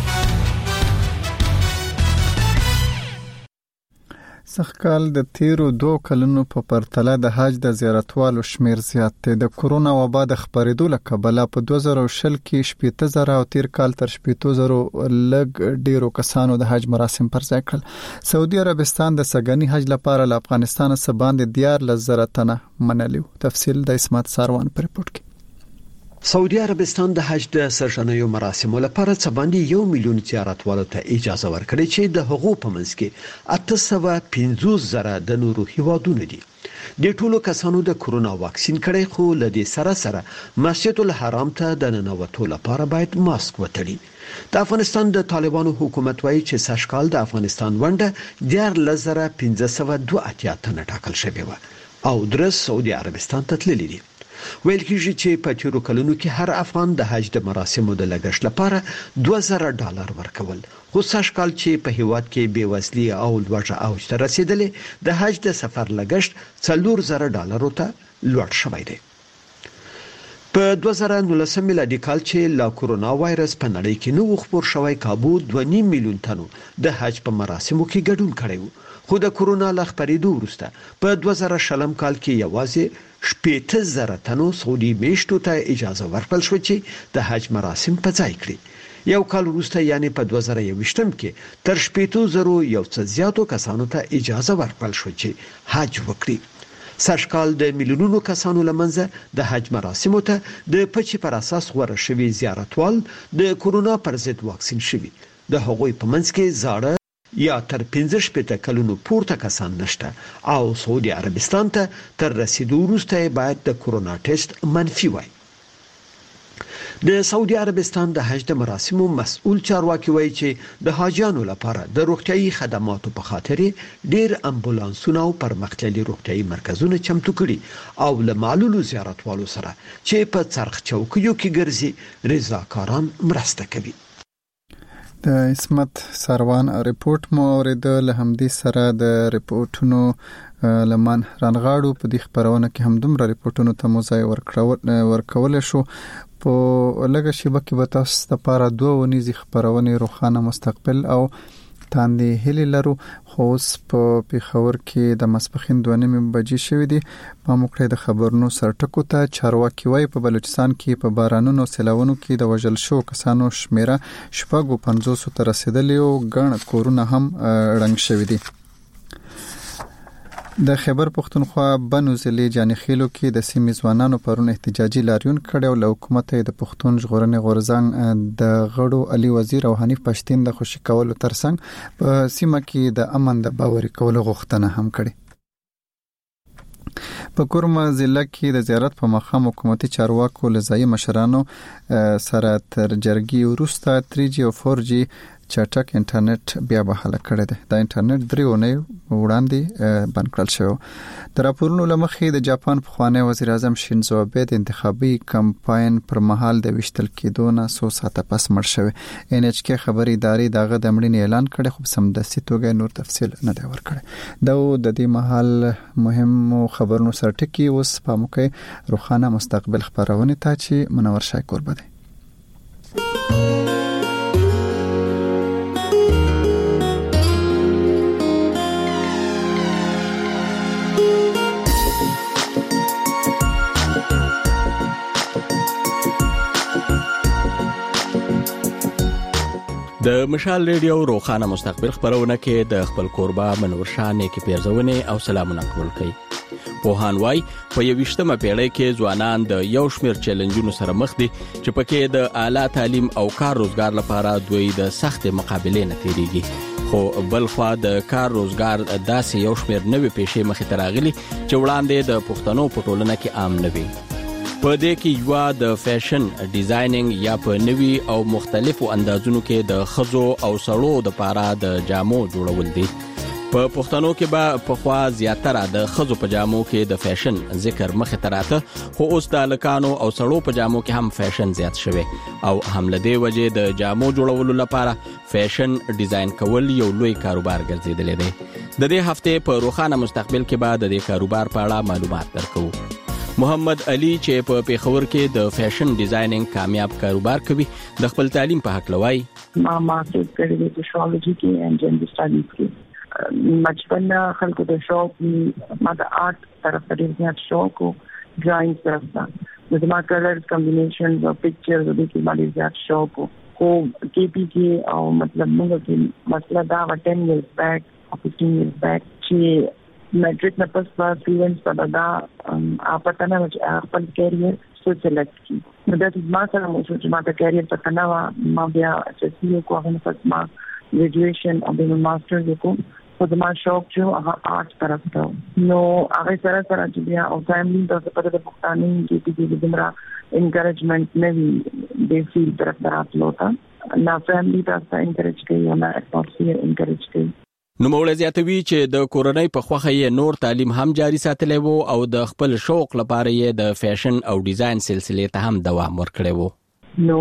سخکال د تیرو 2 کلونو په پرتله د حج د زیارتوالو شمیر زیات دی د کرونا وبا د خبرېدو له کبله په 2020 کې 18000 او تیر کال تر 18000 لګ ډیرو کسانو د حج مراسم پر ځای کړل سعودي عربستان د سګنی حج لپاره له افغانستان څخه باندې 14000 تنه منلیو تفصیل د اسمت ساروان پر رپورت کې سعودي عربستان د حج د سرشنیو مراسمو لپاره څه باندې 1 میلیون زیارتوالو ته اجازه ورکړي چې د حقوق په منځ کې 850,000 د نورو هیوادونو دي د ټولو کسانو د کرونا واکسین کړي خو له دې سره مسجد الحرام ته د ننوتو لپاره باید ماسک وتړي د افغانستان د طالبانو حکومت وايي چې ساشکال د افغانستان ونده 11582 تنه ټاکل شوی و او درس سعودي عربستان ته تللی دي ویل کېږي چې په تیرو کلونو کې هر افغان د حج د مراسمو د لګښت لپاره $2000 ورکول خو ساشکال چې په هیواد کې بیوزلي او لوړه اوج ته رسیدلې د حج د سفر لګښت $4000 ته لوړ شوی دی په 2019 میلادي کال چې لا کرونا وایرس په نړۍ کې نو خبر شوی کابو 2.5 میلیون تنو د حج په مراسمو کې ګډون کړی خو د کرونا ل خبرېدو وروسته په 2020 کال کې یوازې 18000 تنو سعودي میشتو ته اجازه ورکړل شو چې د حج مراسم په ځای کړي یو کال وروسته یعنی په 2021 کې تر 18000 یو څه زیاتو کسانو ته اجازه ورکړل شو چې حج وکړي ساشکال د میلیونونو کسانو لمنځه د حج مراسمو ته د پچې پر اساس غوړه شوی زیارتوال د کرونا پر ضد واکسین شوی د هغوی په منځ کې زاړه یا تر 15 کلونو پورته کسان نشته او سعودي عربستان ته تر رسیدو وروسته باید د کرونا ټیسټ منفي وای. د سعودي عربستان د حج د مراسمو مسؤل چارواکي وایي چې د حاجیانو لپاره د روغتيایي خدماتو په خاطر ډیر امبولانسونه او پرمختللي روغتيایي مرکزونه چمتو کړي او له معلولو زیارتوالو سره چې په څرخ چوکیو کې ګرځي رضاکاران مرسته کوي. د اسمت سروان ریپورت مو اوریدل. همدې سره د ریپورتونو لمن رانغاړو په دې خبرونه کې هم دومره ریپورتونو ته موضوع ورکول شو. په لږه شیبه کې به تاسو لپاره دوه ونیزي خبرونه روخانه مستقبل او تاندې هلي لرو. خو اوس په پیښور کې د مسپخین 2:30 بجې شوې دي. په موکړه د خبرونو سرټکو ته چارواکي وایي په بلوچستان کې په بارانونو سیلاونو کې د وژل شو کسانو شمیره 50 ته رسیدلی او ګڼ کورونه هم رنګ شوې دي. د خیبر پختونخوا بنو ضلع جانخیلو کې د سیمې ځوانانو پرون احتجاجي لاریون کړي او له حکومت د پښتون ژغورنې غورځنګ د غړو علي وزیر او حنیف پښتین د خوشی کولو ترڅنګ په سیمه کې د امن د باور کولو غوښتنه هم کړي. په کورما ضلع کې د زیارت په مقام حکومتي چارواکو لزای مشرانو سره تر جرګي وروسته 3G او 4G چټک انټرنیټ بیا بحاله کړی دی. د انټرنیټ 3 اونۍ وړاندې بند کړل شو. د راپورونو لمخې د جاپان پخوانی وزیر اعظم شینزو آبه د انتخابي کمپاین پر مهال د وشتل کېدو نه 100 ساعته پس مړ شوی. NHK خبري ادارې دغه د مړینې اعلان کړی خو سمدستي توګه نور تفصیل نه دی ورکړی. د دې مهال مهم خبرونو سرټکی اوس په موقع روخانه مستقبل خبرونه ته چې منور شای قربه دی. د مشال ریډیو روخانه مستقبل خبرونه کې د خپل قربا منور شانه کې پیرزونه او سلامونه قبول کړي. پوهان وای په 20مه پیړۍ کې ځوانان د یو شمیر چیلنجونو سره مخ دي چې پکې د اعلی تعلیم او کار روزګار لپاره دوی د سخت مقابله نه تیریږي. خو بل خوا د کار روزګار داسې یو شمیر نوې پیښې مخې ته راغلي چې وړاندې د پښتنو په ټولنه کې عام نه وي. په دې کې یو د فیشن ډیزاینینګ یا په نوي او مختلفو اندازونو کې د خزو او سړو د پاره د جامو جوړول دي. په پښتنو کې به په خوا زیاتره د خزو په جامو کې د فیشن ذکر مخې ته راته خو اوس د لکانو او سړو په جامو کې هم فیشن زیات شوی او هم له دې وجې د جامو جوړولو لپاره فیشن ډیزاین کول یو لوی کاروبار ګرځیدلی دی. د دې هفته په روخانه مستقبل کې به د دې کاروبار په اړه معلومات درکو. محمد علي چې په پیښور کې د فیشن ډیزاینینګ کامیاب کاروبار کوي د خپل تعلیم په حق لوي. ما ماسټر کړی دی په سوشیولوژي کې او جنډر سټډیز کې. بچپن خلکو د شوق ما د آرټ طرف ته ډیر شوق او ډرایینګ طرف ته د ما کلر کمبینیشنز او پکچرز د دې باندې زیات شوق او KP کې او مطلب موږ کې مسله دا 10 years back او 15 years back چې میټریک نه پس سټوډنټس په دا پته نه چې خپل کیریئر څه سلیکټ کړي. نو دا چې ما سره مو چې ما د کیریئر پته نه و ما بیا چې کو هغه پس ما ګریجویشن او د ماستر وکړ خو د ما شوق چې هغه آرټ طرف ته نو هغه سره چې بیا او فیملی د په د پښتاني کې د دمرا انکریجمنت نه وی د فیل طرف راتلوتا نه فیملی تاسو انکریج کوي او نه اټماسفیر انکریج کوي. نو موږ زیاتوي چې د کورنۍ په خوخه یې نور تعلیم هم جاری ساتلی وو او د خپل شوق لپاره یې د فیشن او ډیزاین سلسله ته هم دوام ورکړی وو. نو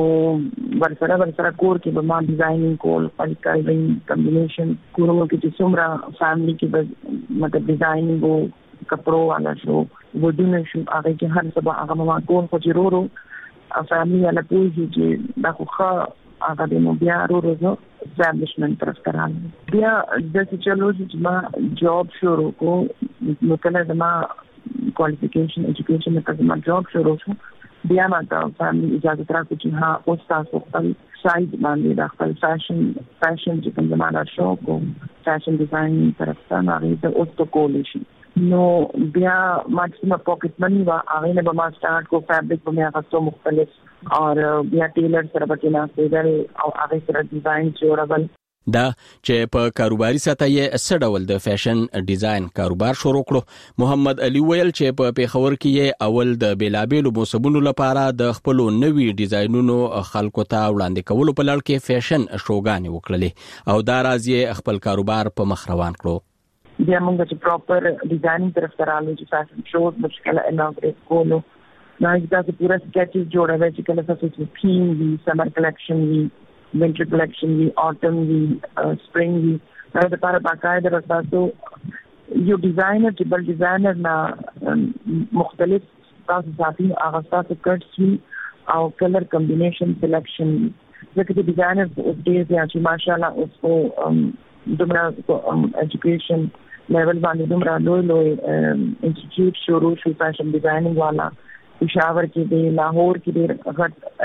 ورسره کور کې به ما ډیزاینینګ کول خپل کلرینګ کمبینیشن کورونو کې چې څومره فیملی کې مطلب ډیزاینینګ او کپړو والا شو ودونه شو هغه کې هر څه به هغه ما کول خو جوړو فیملی والا پوهې چې دا خو هغه د نو بیا روزو اسټابلیشمنت طرف ته راغلی. بیا د چلو چې ما جاب شروع کو نو کله د ما کوالیفیکیشن ایجوکیشن ته ما جاب شروع شو بیا ما ته فیملی اجازه راکړه چې ها اوس تاسو خپل سایډ باندې د خپل فیشن چې کوم زمانه شو کو فیشن ډیزاین طرف ته هغه د اوس ته کول شي. نو بیا ماکسیمم پاکټ منی وا هغه نه به ما سٹارټ کو فیبرک په میاغه څو مختلف اور بیا ټیلر سره به نه سیدل او هغه سره ډیزاین جوړول دا چې په کاروباري سطح یې سړول د فیشن ډیزاین کاروبار شروع کړو. محمد علي ویل چې په پیښور کې یې اول د بیلابېلو موسمونو لپاره د خپل نوي ډیزاینونو خلکو ته وړاندې کولو په لړ کې فیشن شوګانې وکړلې او دا راز یې خپل کاروبار په مخ روان کړو. بیا موږ چې پراپر ډیزاینینګ طرف ته رالو چې فیشن شوز مشکل اناګریټ کولو نو دا چې پورا سکیچز جوړوي چې کله تاسو چې تھیم وی سمر کلیکشن وی winter collection وی autumn وی spring وی دا د لپاره باقاعده راځو یو ډیزاینر چې بل ډیزاینر نه مختلف تاسو ساتي هغه تاسو کټس وی او کلر کمبینیشن سلیکشن ځکه چې ډیزاینر ډیر دی چې ماشاءالله اوس دومره ایجوکیشن لیول باندې دومره لوی انسټیټیوټ شروع شو فیشن ډیزاینینګ والا پېښور کې دی لاهور کې دی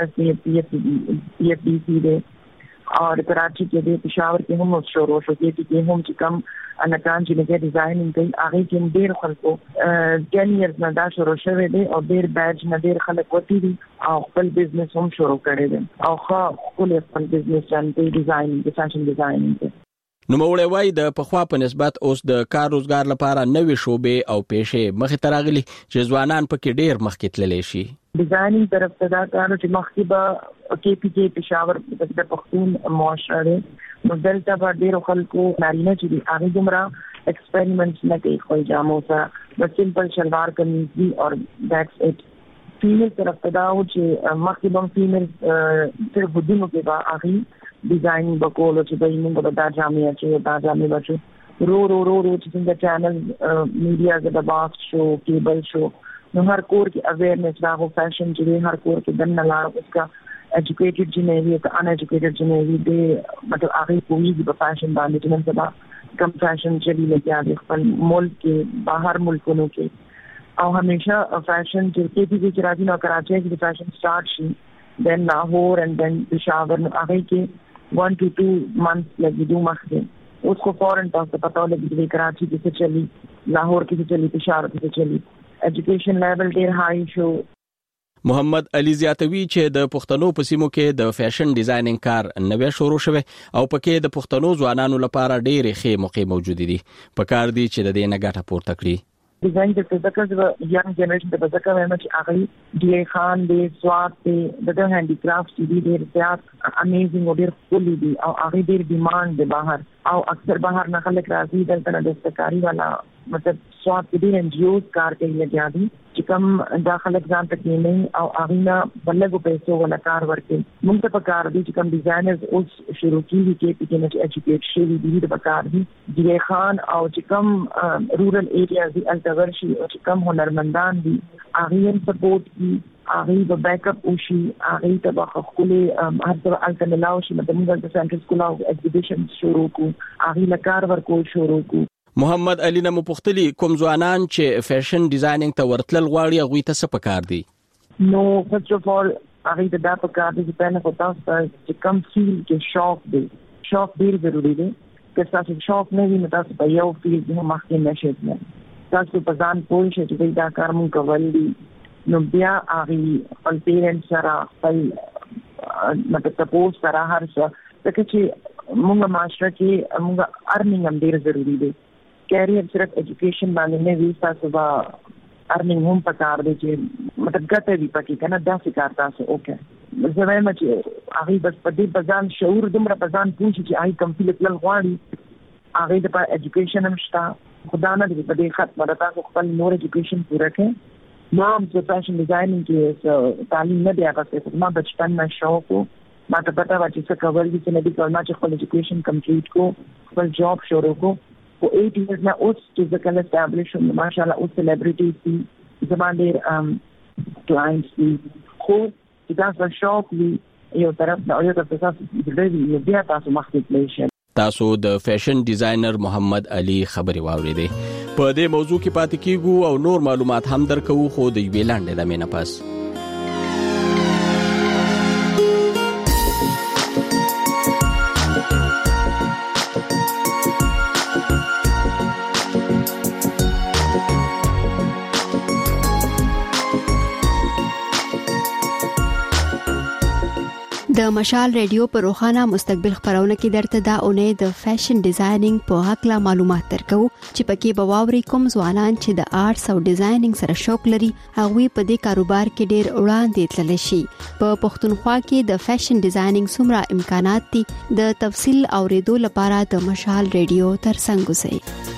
غټ پی ایف ڈی سی دی اور کراچی کې دی پېښور کې هم شروع شو کې هم چې کم انکان چې لګي ډیزاینینګ کوي هغه کې ډیر خلکو 10 years نه دا شروع شوی دی او ډیر بیچ نه ډیر خلک وتی دي او خپل بزنس هم شروع کړی دی او خپل بزنس باندې ډیزاینینګ فیشن ډیزاینینګ. نو مولوی وای د پخوا په نسبت اوس د کار روزګار لپاره نوې شوبې او پیښې مخې ته راغلي چې ځوانان پکې ډیر مخکې تللی شي. ډیزاینینګ طرف ته دا کار چې مخکې به کې پی کې پېښور د پښتون معاشره نو دلته به ډیر خلکو نارینه چې دي هغه دومره ایکسپریمنټس نه کوي خو جامو سره د سمپل شلوار کمیز او دیټس اټ. فیمیل طرف ته دا و چې مخکې به فیمیل صرف ودونو کې به هغه ډیزاین بکولو چې به موږ به دا جامې اچو دا جامې بچو رو چې څنګه چینل میډیا کې د باکس شو کیبل شو نو هر کور کې اویرنس راغو فیشن چې هر کور کې دنه لاړ اس کا ایجوکیټډ جنوي او ان ایجوکیټډ جنوي دې مطلب هغه کوي د فیشن باندې چې نن سبا کم فیشن چلی لګیا د خپل ملک کې بهر ملکونو کې او همیشه فیشن چې کې راځي نو کراچي کې فیشن سٹارټ شي دین لاهور اینڈ دین پېښور نو هغه کې 1 to 2 months لگی دو مخکې اس کو فورن تاسو پتہ لګی چې کراچي کې څه چلی لاهور کې څه چلی پېښور کې څه چلی ایجوکیشن لیول ډیر های شو. محمد علي زیاتوي چې د پښتنو په سیمو کې د فیشن ډیزاینینګ کار نوې شروع شوه او پکې د پښتنو ځوانانو لپاره ډېرې ښې موقع موجود دي په کار دي چې د دې نه ګټه پورته کړي. ډیزاین د فزیکل یانګ جنریشن د فزیکل وایم چې هغه دی خان دی سواد دی د هاندي کرافټ دی ډیر زیات امیزینګ او ډیر فولي دی او هغه ډیر ډیماند دی بهر او اکثر بهر نه خلک راځي دلته د دستکاری والا مطلب سواد کې ان جی اوز کار کوي لګیا دي چې کوم داخله ځان ته کې نه او هغه نه بلګو پیسو ولا کار ورکړي. موږ ته په کار دي چې کوم ډیزاینرز اوس شروع کیږي کې چې نه ایجوکیټ شي دي د کار دي دی خان او چې کوم رورل ایریاز دي التورشي او چې کوم هنرمندان دي هغه هم سپورټ کی هغه به بیک اپ وشي هغه ته به خپلې هر څه التملاو شي مطلب موږ د سنټرل سکول او ایگزیبیشن شروع کو هغه لکار ورکو شروع کو. محمد علي نه مپختلی کوم ځوانان چې فیشن ډیزاینینګ ته ورتلل غواړي هغه ته څه پکار دي؟ نو فرست اف اول هغه ته دا پکار دي چې په نه تاسو چې کم فیل کې شوق دی شوق ډیر ضروری دی که تاسو شوق نه وي نو تاسو په یو فیل کې مخکې نشئ نه تاسو په ځان پوه شئ چې دا کار مونږ کول دي نو بیا هغه خپل پیرنټس سره خپل مطلب تاسو سره هر څه ځکه چې مونږ معاشره کې مونږ ارنینګ هم ډیر ضروری دی. کیریئر صرف ایجوکیشن باندې نه وی تاسو با ارنینګ هم پکار دی چې مطلب ګټه وی پکې کنه دا فکر تاسو اوکې زه وایم چې هغه بس په دې بزان شعور دومره بزان پوښي چې هغه کمپلیټ لږ غواړي هغه د ایجوکیشن هم شته خدا نه دی په دې خط مرته تاسو خپل نور ایجوکیشن پوره کړئ. ما هم د فیشن ډیزاینینګ کې تعلیم نه دی اخیسته ما بچپن نه شوق ما ته پته و چې څه کول دي چې نه دي کول ما چې خپل ایجوکیشن کمپلیټ کو خپل جاب شروع کو for 8 years now us physical establishment mashallah us celebrities die zaman der clients die خو چې تاسو شوق وي یو طرف نه یو طرف تاسو دې بیا تاسو مخکې پلیشن. تاسو د فیشن ډیزاینر محمد علي خبري واوریدې په دې موضوع کې پاتې کیږو او نور معلومات هم درکو خو د ویلاندې د مینه پاس. د مشال ریډیو پر روخانه مستقبل خبرونه کې درته دا اونۍ د فیشن ډیزاینینګ په حق معلومات درکو چې پکې به واوري کوم ځوانان چې د آرټس او ډیزاینینګ سره شوق لري هغه په دې کاروبار کې ډېر وړاندې تللی شي. په پښتونخوا کې د فیشن ډیزاینینګ څومره امکانات دي د تفصیل اوریدو لپاره د مشال ریډیو ترڅنګ اوسئ.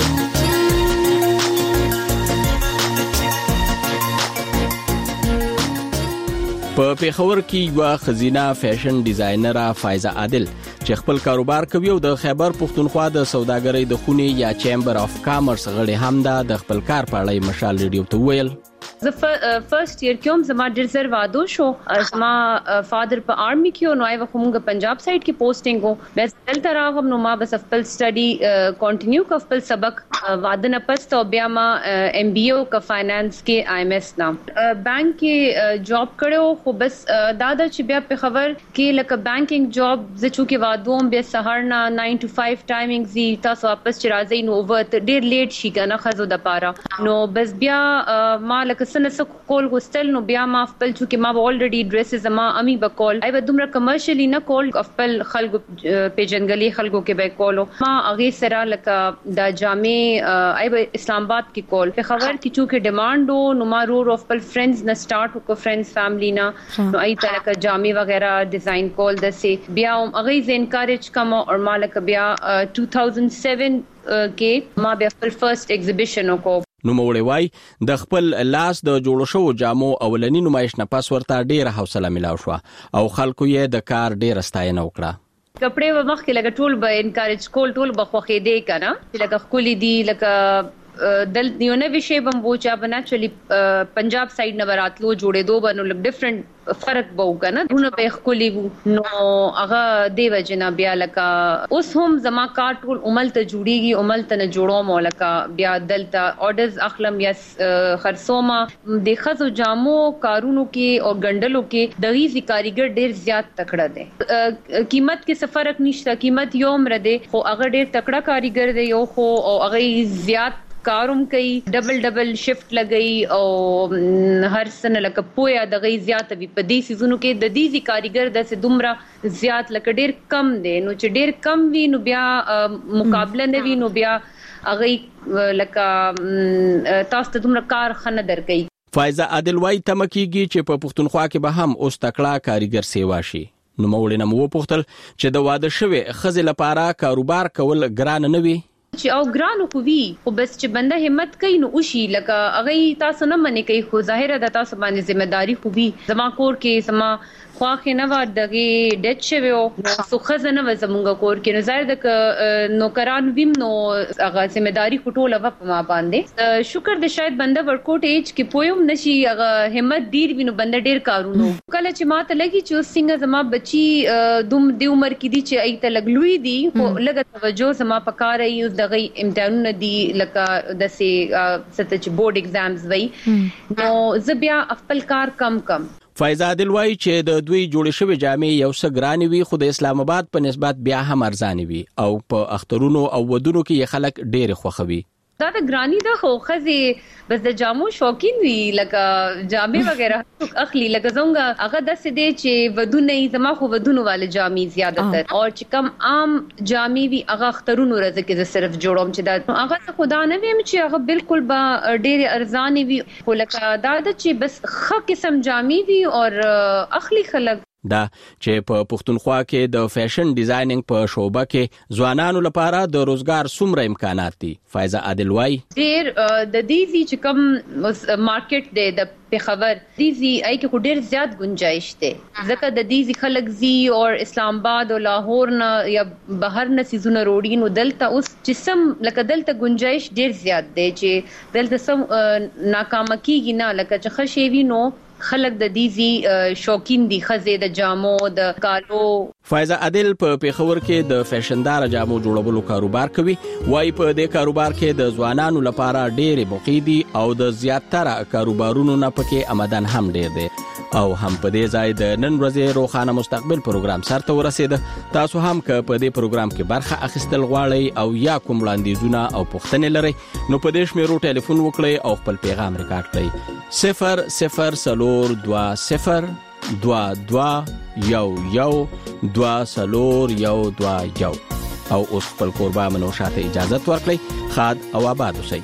په پیښور کې یو خزینه فیشن ډیزاینر فایزه عادل چې خپل کاروبار کوي او د خیبر پښتونخوا د سوداګرۍ د خونې یا چیمبر اف کامرس غړي هم د خپل کار په اړه مشال ریډیو ته ویل. زه فرست ایئر کې هم زما ډیر زر وادو شو. زما فادر په آرمي کې نو ایو کومه پنجاب سایډ کې پوسټینګ وو. بس دلته راغم نو ما بس خپل سټڈی کنټینیو ک خپل سبق واده نه پس ته بیا ما ام بي او ک فاینانس کې اي ام اس نام بانک کې جاب کړو. خو بس دادا چې بیا په خبر کې لکه بانکینګ جاب زه چونکې وادوم بیا سهار نه 9 to 5 ټایمینګ زی تاسو واپس چې راځي نو وخت ډیر لیټ شي کنه خزو د پاره نو بس بیا ما لکه سنه کول غوستل نو بیا ما خپل چې ما الریډي ډریسز ما امي بکول ای به دومره کمرشلی نه کول خپل خلکو پیجنګلی خلکو کې به کولو ما اغه سره لکه د جامع ای به اسلام آباد کې کول په خبر کې چې ډیماندو نو ما رو خپل فرندز نه سٹارټ وکړ فرندز فیملی نه نو ای طرح کا جامع وغیرہ ډیزاین کول دسه بیا اغه ز انکریج کوم او مالک بیا 2007 کې ما بیا خپل فرست ایگزیبیشن وکړ. نو مولوی وای د خپل لاس د جوړو شو جامو اولنی نمایش نه پاس ورته ډیره حوصله ملاو شو او خلکو یې د کار ډیره ستاینه وکړه. کپڑے و مخ کې لګ ټول به انکریج کول ټول بخوخې دی کنه چې لګ خولي دی لګ دل نیونه وشي بمبو چا بنچلی پنجاب سایډ نه براتلو جوړې دو بنو لګ ډیفرنٹ فرق بو کنه دونه به خولي نو هغه دی وجنا بیا لکا اوس هم زما کار ټول عمل ته جوړیږي عمل ته نه جوړو مولکا بیا دلته اورډرز اخلم یا خرصوما د خزو جامو کارونو کې او ګندلو کې د غیزي کاریګر ډیر زیات تکړه دي. قیمت کې څه فرق نشته قیمت یو مر دی خو هغه ډیر تکړه کاریګر دی یو خو او هغه زیات کاروم کوي ډبل شفت لګي او هر سنه لکه پویا د غي زیات وي په دې سيزونو کې د دې کاریګر د سه دومره زیات لکه ډیر کم دي نو چې ډیر کم وي نو بیا مقابله نه وي نو بیا هغه لکه تاسو ته دومره کار خنه درکې. فایزه عادل وای تمکیږي چې په پښتونخوا کې به هم اوس تکړه کاریګر سیوا شي. نو مولینه مو پوښتل چې د واده شوی خزل لپاره کاروبار کول ګران نه وي چې او ګرانو خو وی خو بس چې بنده همت کوي نو وشي لکه هغه تاسو نه منې کوي خو ظاهر ده تاسو باندې ذمہداري خو وی زما کور کې سما خواخه نه و دغه ډټ شوی او سو خزنه و زمونږ کور کې نو ظاهر ده نوکران ویم نو هغه ذمہداري خټوله و په ما باندې شکر دې شاید بنده ورکوټ ایج کې پویم نشي هغه همت ډیر وینو بنده ډیر کارونو کله چې ماته لګي چې څنګه زما بچي دوم دی عمر کې دي چې ایته لګلوي دي خو لګ توجه زما پکاره یو دغه امتحانونه دي لکه د سي ستچ بورډ ایگزامز وای نو زبیا خپل کار کم فایزه عادل وای چې د دوی جوړ شوی جامې یو څه ګران وي خو د اسلام آباد په نسبت بیا هم ارزان وي او په اخترونو او ودونو کې خلک ډېر خوخوي. دا د ګرانی د خو خزي بس د جامو شوقین وی لکه جامې وغیرہ اخلي لکه زونګه هغه د سده چې ودونه زما خو ودونو والے جامې زیاتره او چې کم عام جامې وی هغه اخترونو راځي کې صرف جوړوم چې دا هغه خدا نه ویم چې هغه بالکل با ډېر ارزان وی خو لکه دا چې بس خه قسم جامې وی او اخلي خلک دا چې په پښتونخوا کې د فیشن ډیزاینینګ په شوبه کې ځوانانو لپاره د روزګار څومره امکانات دي. فایزه عادل وای ډیر د دې چې کوم مارکیټ دی د په خبر دي ای کې ډیر زیات گنجائش ده ځکه د دې خلک زی او اسلام آباد او لاهور نه یا بهر نه سيزونه روډي نو دلته اوس جسم لکه دلته گنجائش ډیر زیات ده چې دلته سم ناکام کیږي نه لکه چې خشي وي نو خلک د دیزي شوقین دي خزه د جامو د کالو. فایزه عادل په پیښور کې د فیشندار جامو جوړولو کاروبار کوي. وای په دې کاروبار کې د ځوانانو لپاره ډېرې موقع دي او د زیاتره کاروبارونو نه پکې آمدن هم ډېر دی او هم په دې ځای د نن ورځې روخانه مستقبل پروګرام سره ورسید. تاسو هم که په دې پروګرام کې برخه اخیستل غواړئ او یا کوم وړاندیزونه او پوښتنې لرئ نو په دې شمیرو ټلیفون وکړئ او خپل پیغام ریکارډ کړئ 00220 22112411 او اوس خپل کوربه منوشاته اجازه ورکړئ. خاد او آباد اوسئ.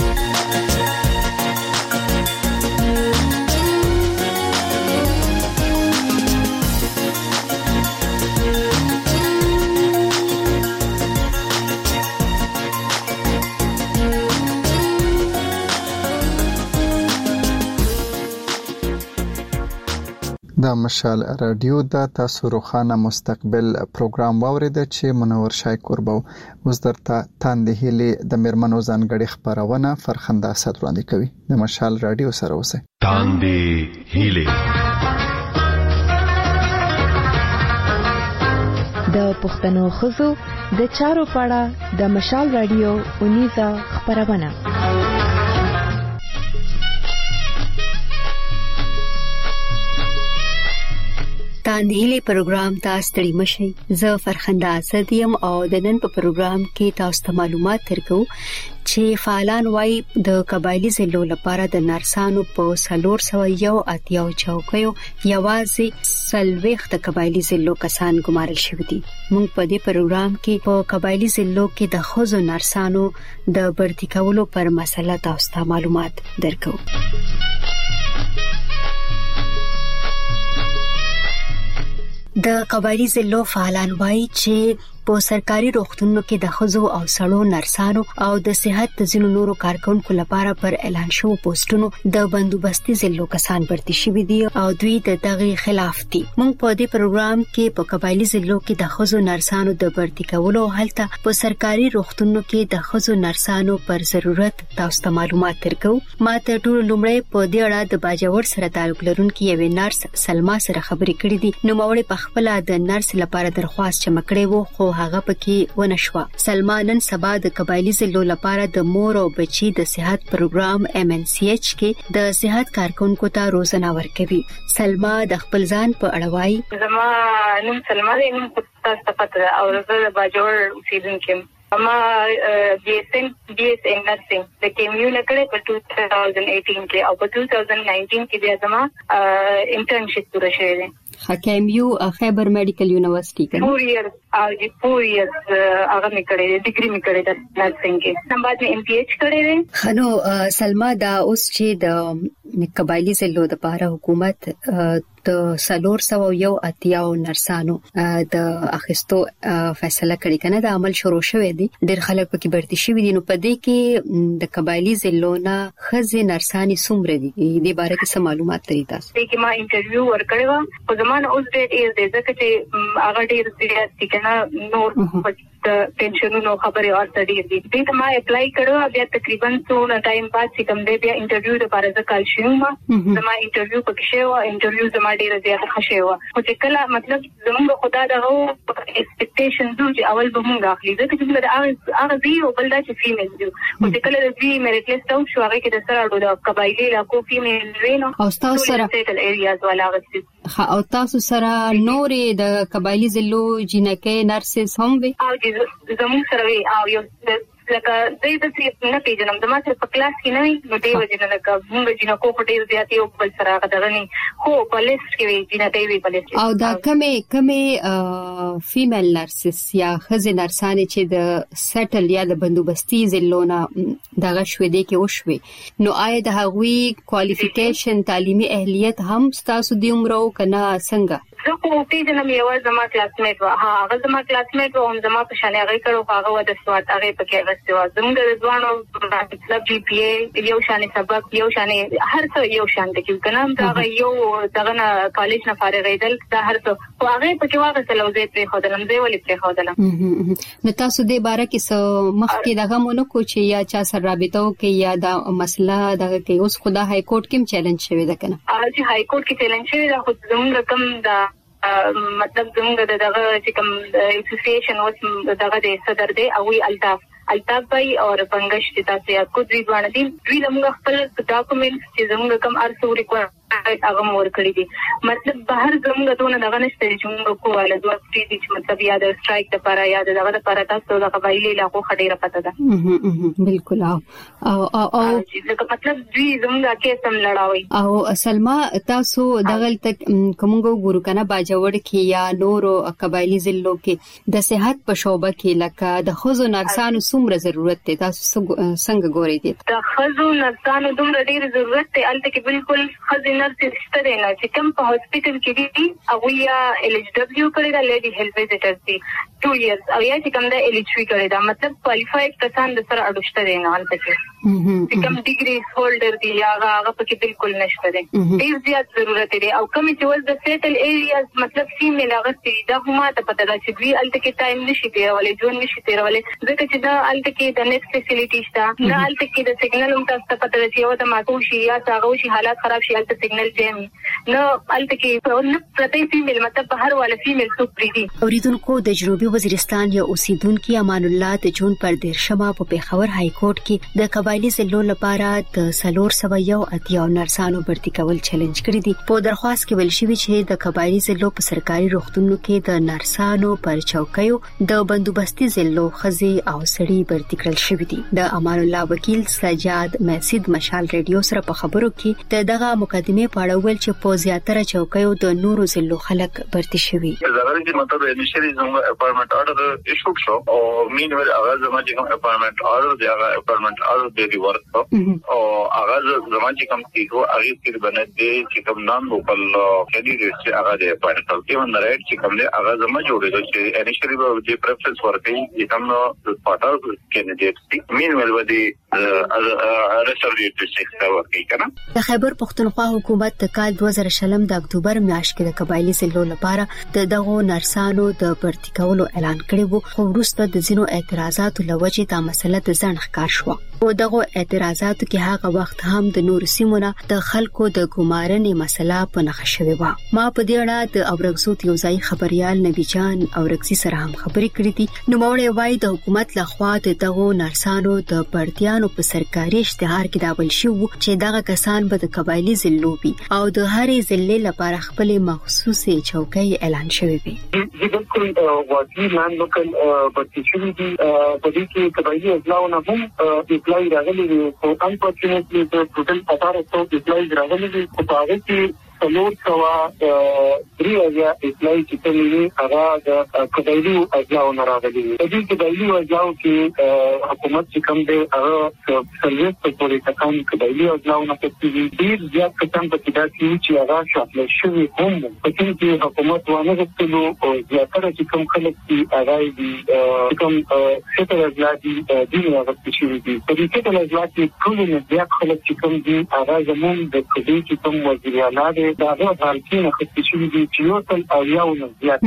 د مشال رادیو د تاسو روخانه مستقبل پروګرام واوریده چې منور شای کوربو اوس درته تاندې هلي د مرمنو ځانګړي خبرونه فرخنده اسد وړاندې کوي. د مشال رادیو سره اوسئ. تاندې هلي د پښتنو خزو د چارو پاړه د مشال رادیو اونیزه خبرونه. تاندهیلی پروګرام تاسو ستړي مشي. زه فرخنده اسد یم او د نن په پروګرام کې تاسو ته معلومات درکو چې فعالان وايي د قبایلی ضلعو لپاره د نرسانو په 481 چوکیو یوازې 40 قبایلی ضلعو کسان ګمارل شوي دي. موږ په دې پروګرام کې په قبایلی ضلعو کې د ښځو نرسانو د برتي کولو پر مسله تاسو ته معلومات درکو. د قبایلی ضلعو فعالان وايي چې په سرکاري روغتونونو کې د ښځو او سړو نرسانو او د صحت د ځینو نورو کارکونکو لپاره پر اعلان شوو پوسټونو د بندوبستي ضلعو کسان برتي شوي دي او دوی د دغه خلاف دي. موږ په دې پروګرام کې په قبایلی ضلعو کې د ښځو نرسانو د برتي کولو او هلته په سرکاري روغتونونو کې د ښځو نرسانو پر ضرورت تاسو ته معلومات درکو. ما ته ټول لومړی په دې اړه د باجوړ سره تعلق لرونکي یوې نرس سلما سره خبرې کړې دي. نو موري په خپل د نرس لپاره درخواست چمکړې وو خو هغه پکې ونشوه. سلما نن سبا د قبایلی ضلعو لپاره د مور او بچي د صحت پروګرام MNCH کې د صحت کارکونکو ته روزنه ورکوي. سلما د خپل ځان په اړه وایي: زما نوم سلما دی، نوم تاسو ته پته ده او زه د باجوړ اوسیدونکې یم. ما BSN نرسنګ د کیمیو نه کړې په 2018 کې او په 2019 کې بیا زما انټرنشپ پوره شوې ده. کیمیو خیبر میډیکل یونیورسيټي کې 4 years هغه مې کړې ده، ډیګري مې کړې ده نرسنګ کې. هم بعد مې MPH کړې ده. خنو سلما دا اوس چې د قبایلی ضلعو د لپاره حکومت د 481 نرسانو د اخیستو فیصله کړې کنه د عمل شروع شوې دي. ډېر خلک پکې برتي شوي دي. نو په دې کې د قبایلی ضلعو نه خزي نرساني څومره دي د باره کې څه معلومات لري تاسو؟ دې کې ما انټرویو ورکړی و په زمانه اوس ډېر ځکه چې هغه ډېر زیات دي کنه نور د پنشنونو خبره ورته ډېر دي. دې ته ما اپلای کړو بیا تقریبا څو ټایم بعد چې کوم دې بیا انټرویو لپاره ځکه شوم. زما انټرویو پکې شو، انټرویو زما ډېر زیات ښه و. خو چې کله مطلب زموږ خدا دغه ایکسپیکټیشن دوی چې اول به موږ اخلي ځکه چې هغه دی او بل دا چې فیمیل دی. خو چې کله د دې میریټ لیست او شو هغه کې د سره د قبایلی علاقو فیمیل وینو او تاسو سره سیټل ایریاز ولا غوښتي او تاسو سره نورې د قبایلی ضلعو جنکه نرسز هم وي او زموږ سره وي او یو لکه دې د څه نه پیژنم د ماته په کلاس کې نه نو دی وجنه لکه موږ جنکو په ډیر زیات یو بل سره غدغني خو په لیست کې وي جنکې وي په لیست او دا کمه فیمیل نرسز یا خزي نرسانه چې د سیټل یا د بندوبستي ضلعونه دغه شوې دي کې وشوي نو آیا د هغوی کوالیفیکیشن تعلیمي اهلیت هم تاسو دی عمرو کنه څنګه زه خو پیژنم یو زما کلاسمیټ و هغه زما کلاسمیټ و هم زما په شان هغه کړو هغه و د سواد هغه پکې غوښتو زموږ د ځوانو مطلب GPA یو شان سبق یو شان هر څه یو شان د کیو کنه دا یو دغه کالج نه فارغېدل دا هر څه خو هغه پکې واغسل او زه پرې خدلم زه ولې پرې خدلم نو تاسو دې باره کې مخکې دغه مونږ کو چې یا چا سره رابطه وکي یا دا مسله دغه کې اوس خدا های کورټ کې چیلنج شوی ده کنه چې های کورټ کې چیلنج شوی دا خو زموږ کم دا مطلب زموږ دغه چې کوم اسوسییشن اوس دغه د صدر دی او الطاف بھائی اور پنگش چې تاسو یاد کو دوی باندې دوی موږ خپل ډاکومېنټس چې زموږ کوم ارسو ریکوایرمنټ هغه مور کړی دي. مطلب بهر زموږ دونه دغه نشته چې موږ کوواله دوه سټیج چې مطلب یا د سټرایک لپاره یا دغه لپاره تاسو د قبایلی علاقو خډيره پته ده. بالکل. او مطلب دوی زموږ کې سم لړاوي. او سلمہ تاسو دغه تک کومګو ګورو کنه باجوړ کې یا نورو قبایلی ضلعو کې د صحت په شوبه کې لکه د خزو نرسانو څومره ضرورت دی، تاسو څنګه ګورئ دي؟ د خزو نرسانو دومره ډیر ضرورت دی الته کې بالکل خزو نرس شته نه چې کوم په هاسپټل کې دي او یا LHW کړی دا لیډي هیلث ویزیټر دي 2 years او یا چې کوم دا LHW کړی دا مطلب کوالیفاید کسان د سره اډوشته دي نه الته کې چې کوم ډیګري هولډر دي هغه پکې بالکل نشته دي. ډیر زیات ضرورت دی او کوم چې ول د سیټل ایریاز مطلب فیمیل هغه دا هم ته پته ده چې دوی الته کې ټایم نشي تیرولې جون نشي تیرولې ځکه چې دا الته کې د نت فیسیلیټی شته نه الته کې د سیګنل هم تاسو ته پته ده چې یو د ماتو شي یا څنګه شي حالات خراب شي الته سیګنل جام نه الته کې نه پرته فیمیل مطلب بهر والا فیمیل څوک پریدي. اوریدونکو د جنوبي وزیرستان یا اوسیدونکو امان الله د جون پر 13 په پیښور های کورټ کې د قبایلی ضلعو لپاره د 401 نرسانو برتي کول چیلنج کړی دي. په درخواست کې ویل شوی چې د قبایلی ضلعو په سرکاري روغتونونو کې د نرسانو پر چوکیو د بندوبستي ضلعو خزي او سړي برتي کړل شوی دي. د امان الله وکیل سجاد مسجد مشال ریډیو سره په خبرو کې دغه مقدمه په اړه ویل چې په زیاتره چوکیو د نورو ضلعو خلک برتي شوی. زغری چې مطلب انیشلی زموږ اپارټمنټ اورډر ایشو شو او مين ور هغه زموږ کوم اپارټمنټ اورډر دی هغه اپارټمنټ اورډر دی ورک او هغه زموږ کوم تیګو هغه کې باندې دی چې کوم نام وکړ کېدی چې هغه دی اپارټمنټ کې باندې رائټ چې کوم دی هغه زموږ جوړېږي چې انیشلی به د پریفرنس ورکړي چې کوم پټر کینډیډیټ دی مين ول ودی ريسرچ سیکټر ورکړي کنه. د خیبر پختونخوا حکومت د کال 2020 د اکتوبر میاشت کې د قبایلی ضلعو لپاره دغه نرسانو د برتي کولو اعلان کړی وو، خو وروسته د ځینو اعتراضاتو لوجې دا مسله د ځنډ ښکار شو. او دغه اعتراضاتو کې هغه وخت هم د نور سیمونه د خلکو د ګمارنې مسله په نښه شوې و. ما په دې اړه د اورګزو یوځای خبريال نبی جان اورګزي سره هم خبرې کړې دي. نو موړې وای د حکومت لخوا دغه نرسانو د برتيانو په سرکاري اشتهار کې دا ویل شو چې دغه کسان به د قبایلی ضلعو وي او د هرې ضلع لپاره خپل مخصوصي چوکۍ اعلان شوی وي. بالکل واقعي لاندې لوکل برتي شوی دي په دې کې قبایلی اضلاعونه هم اپلای راغلي دي او انفورچونټلی د ټوټل 1800 اپلای راغلي دي په هغه کې څلور سوا ریاضیا اپلای چې کومې هغه د قبایلی اضلاعونه راغلي دي. د دې قبایلی اضلاعو کې حکومت چې کوم دی هغه سرویس په پورې تکان قبایلی اضلاعونه کوي. ډیر زیات کسان په دې چې هغه شامل شوی هم په دې کې حکومت وانه غوښتلو او زیاتره چې کوم خلک دي هغه دي کوم څه اضلاع دي د هغه څه دي په دې کې د اضلاع کې ټول نه زیات خلک چې کوم دي هغه زموږ د دې چې کوم وزیر اعلی دی دا هغه حالتونه خپل شوی دي چې یو تل او یو نه زیات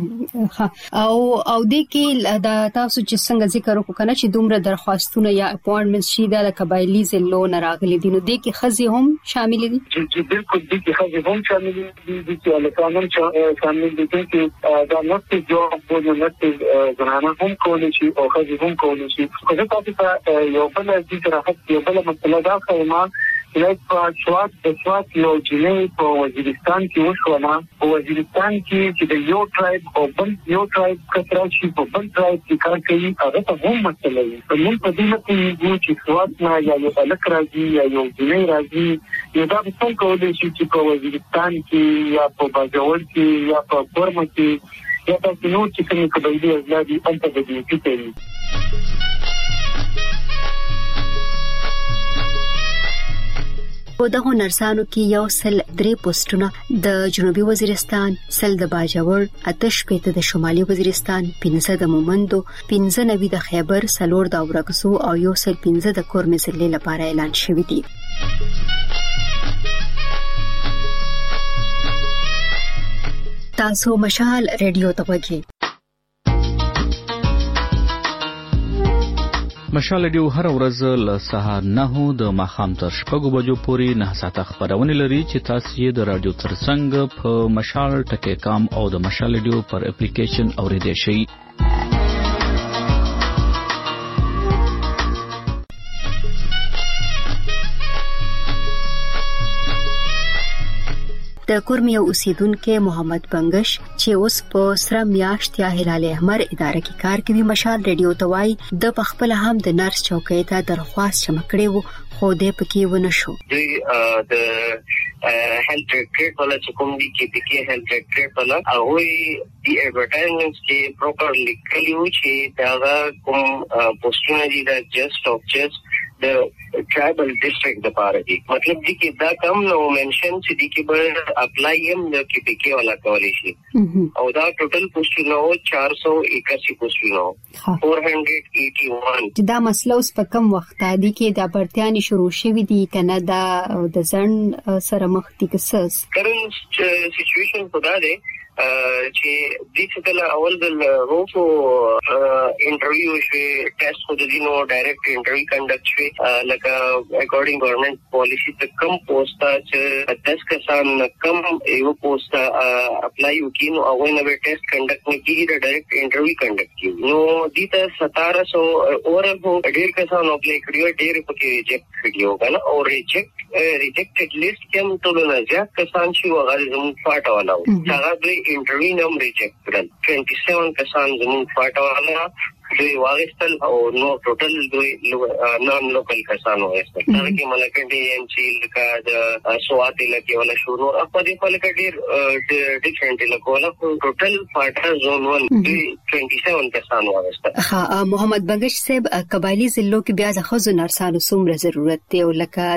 او د کې د تاسو چې څنګه ذکر وکړو کنه چې دومره درخواستونه یا اپوینټمنټ شي د قبایلی ضلعو نه راغلي دي نو د کې خزي هم شامل دي. چې بالکل د کې خزي هم شامل دي چې الکانم شامل دي چې دا نفس جواب په نفس زنانه هم کولای شي او خزي هم کولای شي. خو دا تاسو یو بل د راحت یو بل مسله دا خیمه لکه سوات یو جنې په وزیرستان کې وشوله. په وزیرستان کې چې د یو ټرایب او بل یو ټرایب کتره شي په بل ټرایب کې کار کوي هغه ته هم مسله وي. موږ په دې کې یو چې سوات نه یا یو الک راځي یا یو جنې راځي یو دا څنګه کولای شي چې په وزیرستان کې یا په باجوړ کې یا په برما کې یا په نور چې کومه قبایلی اضلاع دي انته د دې کوي. په دغه نرسانو کې یو سل 3 پوسټونه د جنوبي وزیرستان، سل د باجوړ، 8 د شمالي وزیرستان، 15 د مومندو، 15 د خیبر، 4 د اورګزو او یو سل 15 د کورمې ضلع لپاره اعلان شوی دی. تاسو مشال ریډیو ته وګورئ. مشال ریډیو هر ورځ له سهار 9 د ماښام تر 6 بجو پورې 9 ساعته خبرونه لري چې تاسو یې د رادیو ترڅنګ په مشال.com او د مشال ریډیو پر اپلیکیشن اوریدئ شئ. د کورمي اوسیدونکو محمد بنگش چې اوس په سره میاشت یا هلال احمر اداره کې کار کوي مشال ریډیو توای د پخپل هم د نرس چوکۍ ته درخواست چمکړې وو خو دې پکې ونه شو. د health directorate wala چې کوم دي کې پکې health directorate wala او die advertisements کې properly کلیو چې دا کوم پوسټونه دي دا just the tribal district د پاره دي مطلب دي کې دا کم نو منشن چې دي کې به اپلای هم د کې پکې ولا کولای شي او دا ټوټل پوسټونه 481 پوسټونه 481 دا مسله اوس په کم وخت دي کې د پرتیانی شروع شوې دي کنه دا د ځن سره مخ دي کسس کرنٹ سچويشن په دا ده چې د څه اول د روټو انټرویو شي ټیسټ خو د دینو ډایرکټ انټرویو کنډکټ شي لکه اکورډینګ ګورنمنت پالیسی ته کم پوسټا چې 10 کسان کم یو پوسټا اپلای وکینو او نو ټیسټ کنډکټ نه کیږي د ډایرکټ انټرویو کنډکټ کیږي نو د 1700 اورل هو ډیر کسان اپلای کړیو ډیر پکې ریجیکټ کړیو کنه او ریجیکټډ لیست کې ټول نه ځکه کسان چې وغاړي زموږ پټه ولاو هغه انټرویو نم ریجیکټ کړل 27 کسان زموږ پټه ولا دوی واغستل او نو ټوټل دوی نان لوکل کسانو واغستل دا کې ملکندي ام سی لکه د سوات لکه ولا شروع په دې په لکه ډیر ډیفرنٹ لکه ولا ټوټل پاټا زون 1 27 کسانو واغستل. ها محمد بنگش صاحب قبایلی ضلعو کې بیا د خزو نرسانو څومره ضرورت دی او لکه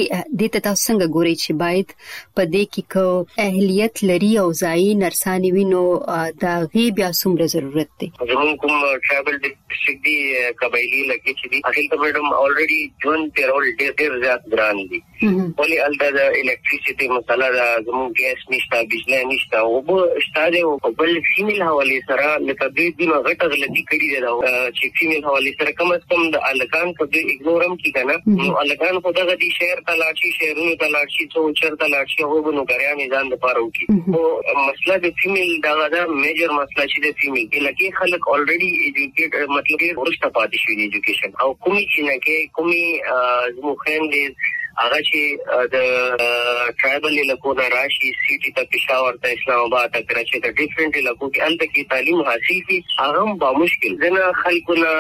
د تاسو څنګه ګوري چې باید په دې کې کو اهلیت لري او ځای نرسانی وینو دا غي بیا څومره ضرورت دی. زموږ کوم ټرابل ډیسټریکټ دی قبایلی لکه چې دی اخیل ته میډم الریډي جون پیرول ډیر زیات ګران دي ولی الته د الکتریسيټي مسله د زموږ ګیس نشته بجلی نشته او په شتاده او بل فیمیل حواله سره لکه دوی د غټه غلطي کړې ده چې فیمیل حواله سره کم از کم د الکان په دې اګنورم کې کنه نو الکان خو دغه دي شهر تلاشي شهرونو تلاشي څو چر تلاشي هو بنو غریان ځان د پاره وکي او مسله د فیمیل دا میجر مسله چې د فیمیل لکه خلک الریډي ایجوکیټډ مطلب ورسته پاتې شوی دی ایجوکیشن او کومي چې نه کې کومي زموږ دي هغه چې د ټرایبل علاقو راشي سيټي ته پېښور ته اسلام آباد ته کراچي ته ډیفرنٹ علاقو کې الته کې تعلیم حاصل کی هغه با مشکل دنه خلکونه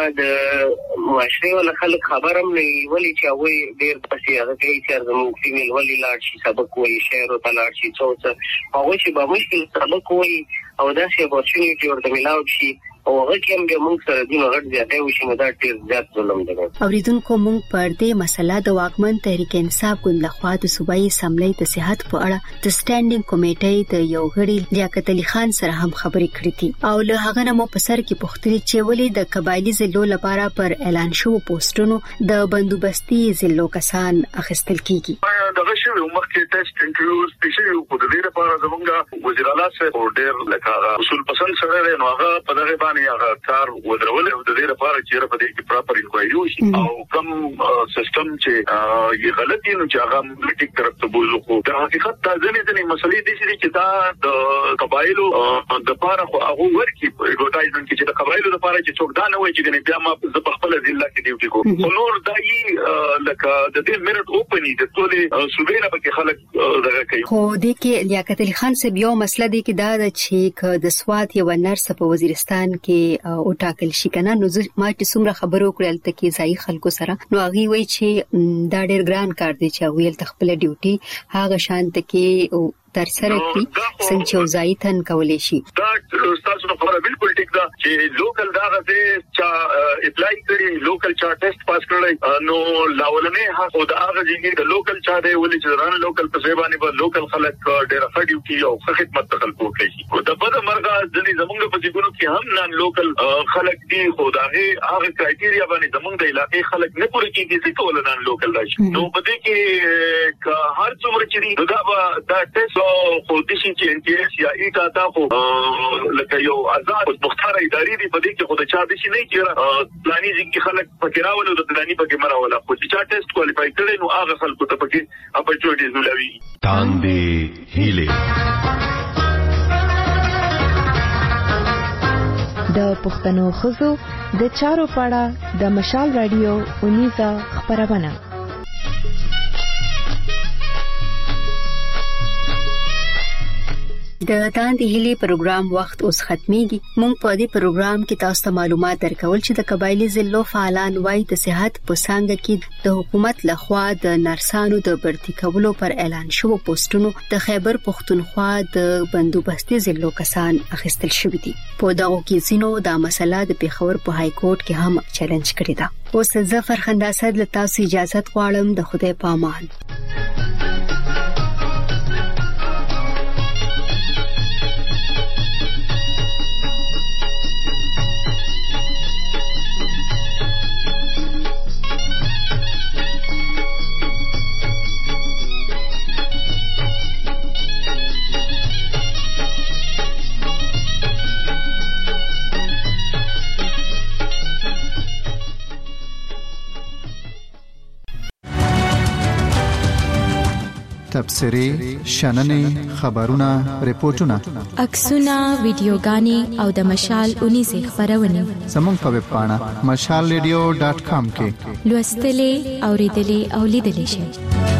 د معاشره ولا خلک خبرم نه ولی چې هغه ډیر پسې هغه کوي چې زموږ فیمیل ولی لاړ شي سبق وایي شهر ته لاړ شي څو هغه چې با مشکل سبق وایي او دا چې اپورچونټی ورته ملاو شي او هغه کوم به موږ سره دینه غټ زیاته وشي نو دا ډیر زیات ظلم دی. اوریدونکو موږ پر دې مسله د واکمن تحریک انصاف ګوند لخوا د صوبایي اسمبلی د صحت په اړه د سټانډینګ کمیټې د یو غړي لیاقت علي خان سره هم خبرې کړې دي او له هغه نه مو په سر کې پوښتنه چې ولې د قبایلی ضلعو لپاره پر اعلان شوو پوسټونو د بندوبستي ضلعو کسان اخیستل کیږي. دغه شی عمر کې ټیسټ انټرویو سپیشل په دې لپاره زمونږ وزیر اعلی سره ډیر لکه اصول پسند سره نو هغه په دغه باندې هغه کار ودرول د دې لپاره چې په دې کې پراپر انکوایري وشي او کوم سیستم چې یې غلطي نو چې هغه مټیک طرف ته بوزو خو د حقیقت د ځینې مسلې دي چې دا د قبایلو د لپاره خو هغه ورکی ایډورټایزمنت کې چې د قبایلو لپاره چې څوک دا نه وایي چې بیا ما په خپل ضلع کې ډیوټي کوم نور دایي لکه د دې میرټ اوپنی د ټولې صوبې نه پکې خلک دغه کوي خو د کې لیاقت علي خان صاحب یو مسله دی کې دا چې د سوات یو نرس په وزیرستان کې او ټاکل شي کنه نو ما چې څومره خبرو کړل ته کې ځای خلکو سره نو هغه وایي چې دا ډېر ګران کار دی چې هغه تل خپل ډیوټي هغه شانت کې تر سره کړی څنګه چې ځای تن کولې شي. دا تاسو په خبره بالکل ټیک ده چې لوکل دا غته چې اپلای کړي لوکل چا ټیسټ پاس کړی نو لاولنه هغه د هغه ځای د لوکل چا دی ولې چې ران لوکل په ځای باندې په لوکل خلک ډېر ښه ډیوټي او خدمت تخل کوي او د بده مرغه ځنې زمونږ په ځګونو کې هم نن لوکل خلک دي خو دا هغه کرایټیریا باندې زمونږ د علاقې خلک نه پوره کیږي چې کول نن لوکل راشي نو په دې کې هر څومره چې دا ټیسټ خو د شي چې انټیس یا ایټا تا خو لکه یو آزاد مختار اداري دی په دې کې خو د چا د شي نه کیږي پلاني ځکه خلک پکې راول د پلاني پکې مراوله خو چې چا ټیسټ کوالیفای کړي نو هغه خلکو ته پکې اپورچونټیز ملوي. تاندې هیله د پښتنو خزو د چارو پاړه د مشال رادیو اونیزا خبرونه د تاندې هلي پروګرام وخت اوس ختميږي. مونږ په دې پروګرام کې تاسو ته معلومات درکول چې د قبایلی ضلعو فعالان وايي د صحت په څنګه کې د حکومت لخوا د نرسانو د برتي کولو پر اعلان شو پوسټونو د خیبر پختونخوا د بندوبستي ضلعو کسان اخیستل شوی دي. په دغه کې زینو دا مسله د پیښور په های کورټ کې هم چیلنج کړی دا. اوس ظفر خنداسد له تاسو اجازه غواړم. د خدای په امان. تبصرې، شننې، خبرونه، ریپورتونه، عکسونه، ویډیوګانې او د مشال اونیزه خبرونه زموږ په ویب پاڼه mashalradio.com کې لوستلې، اوریدلې او لیدلې شئ.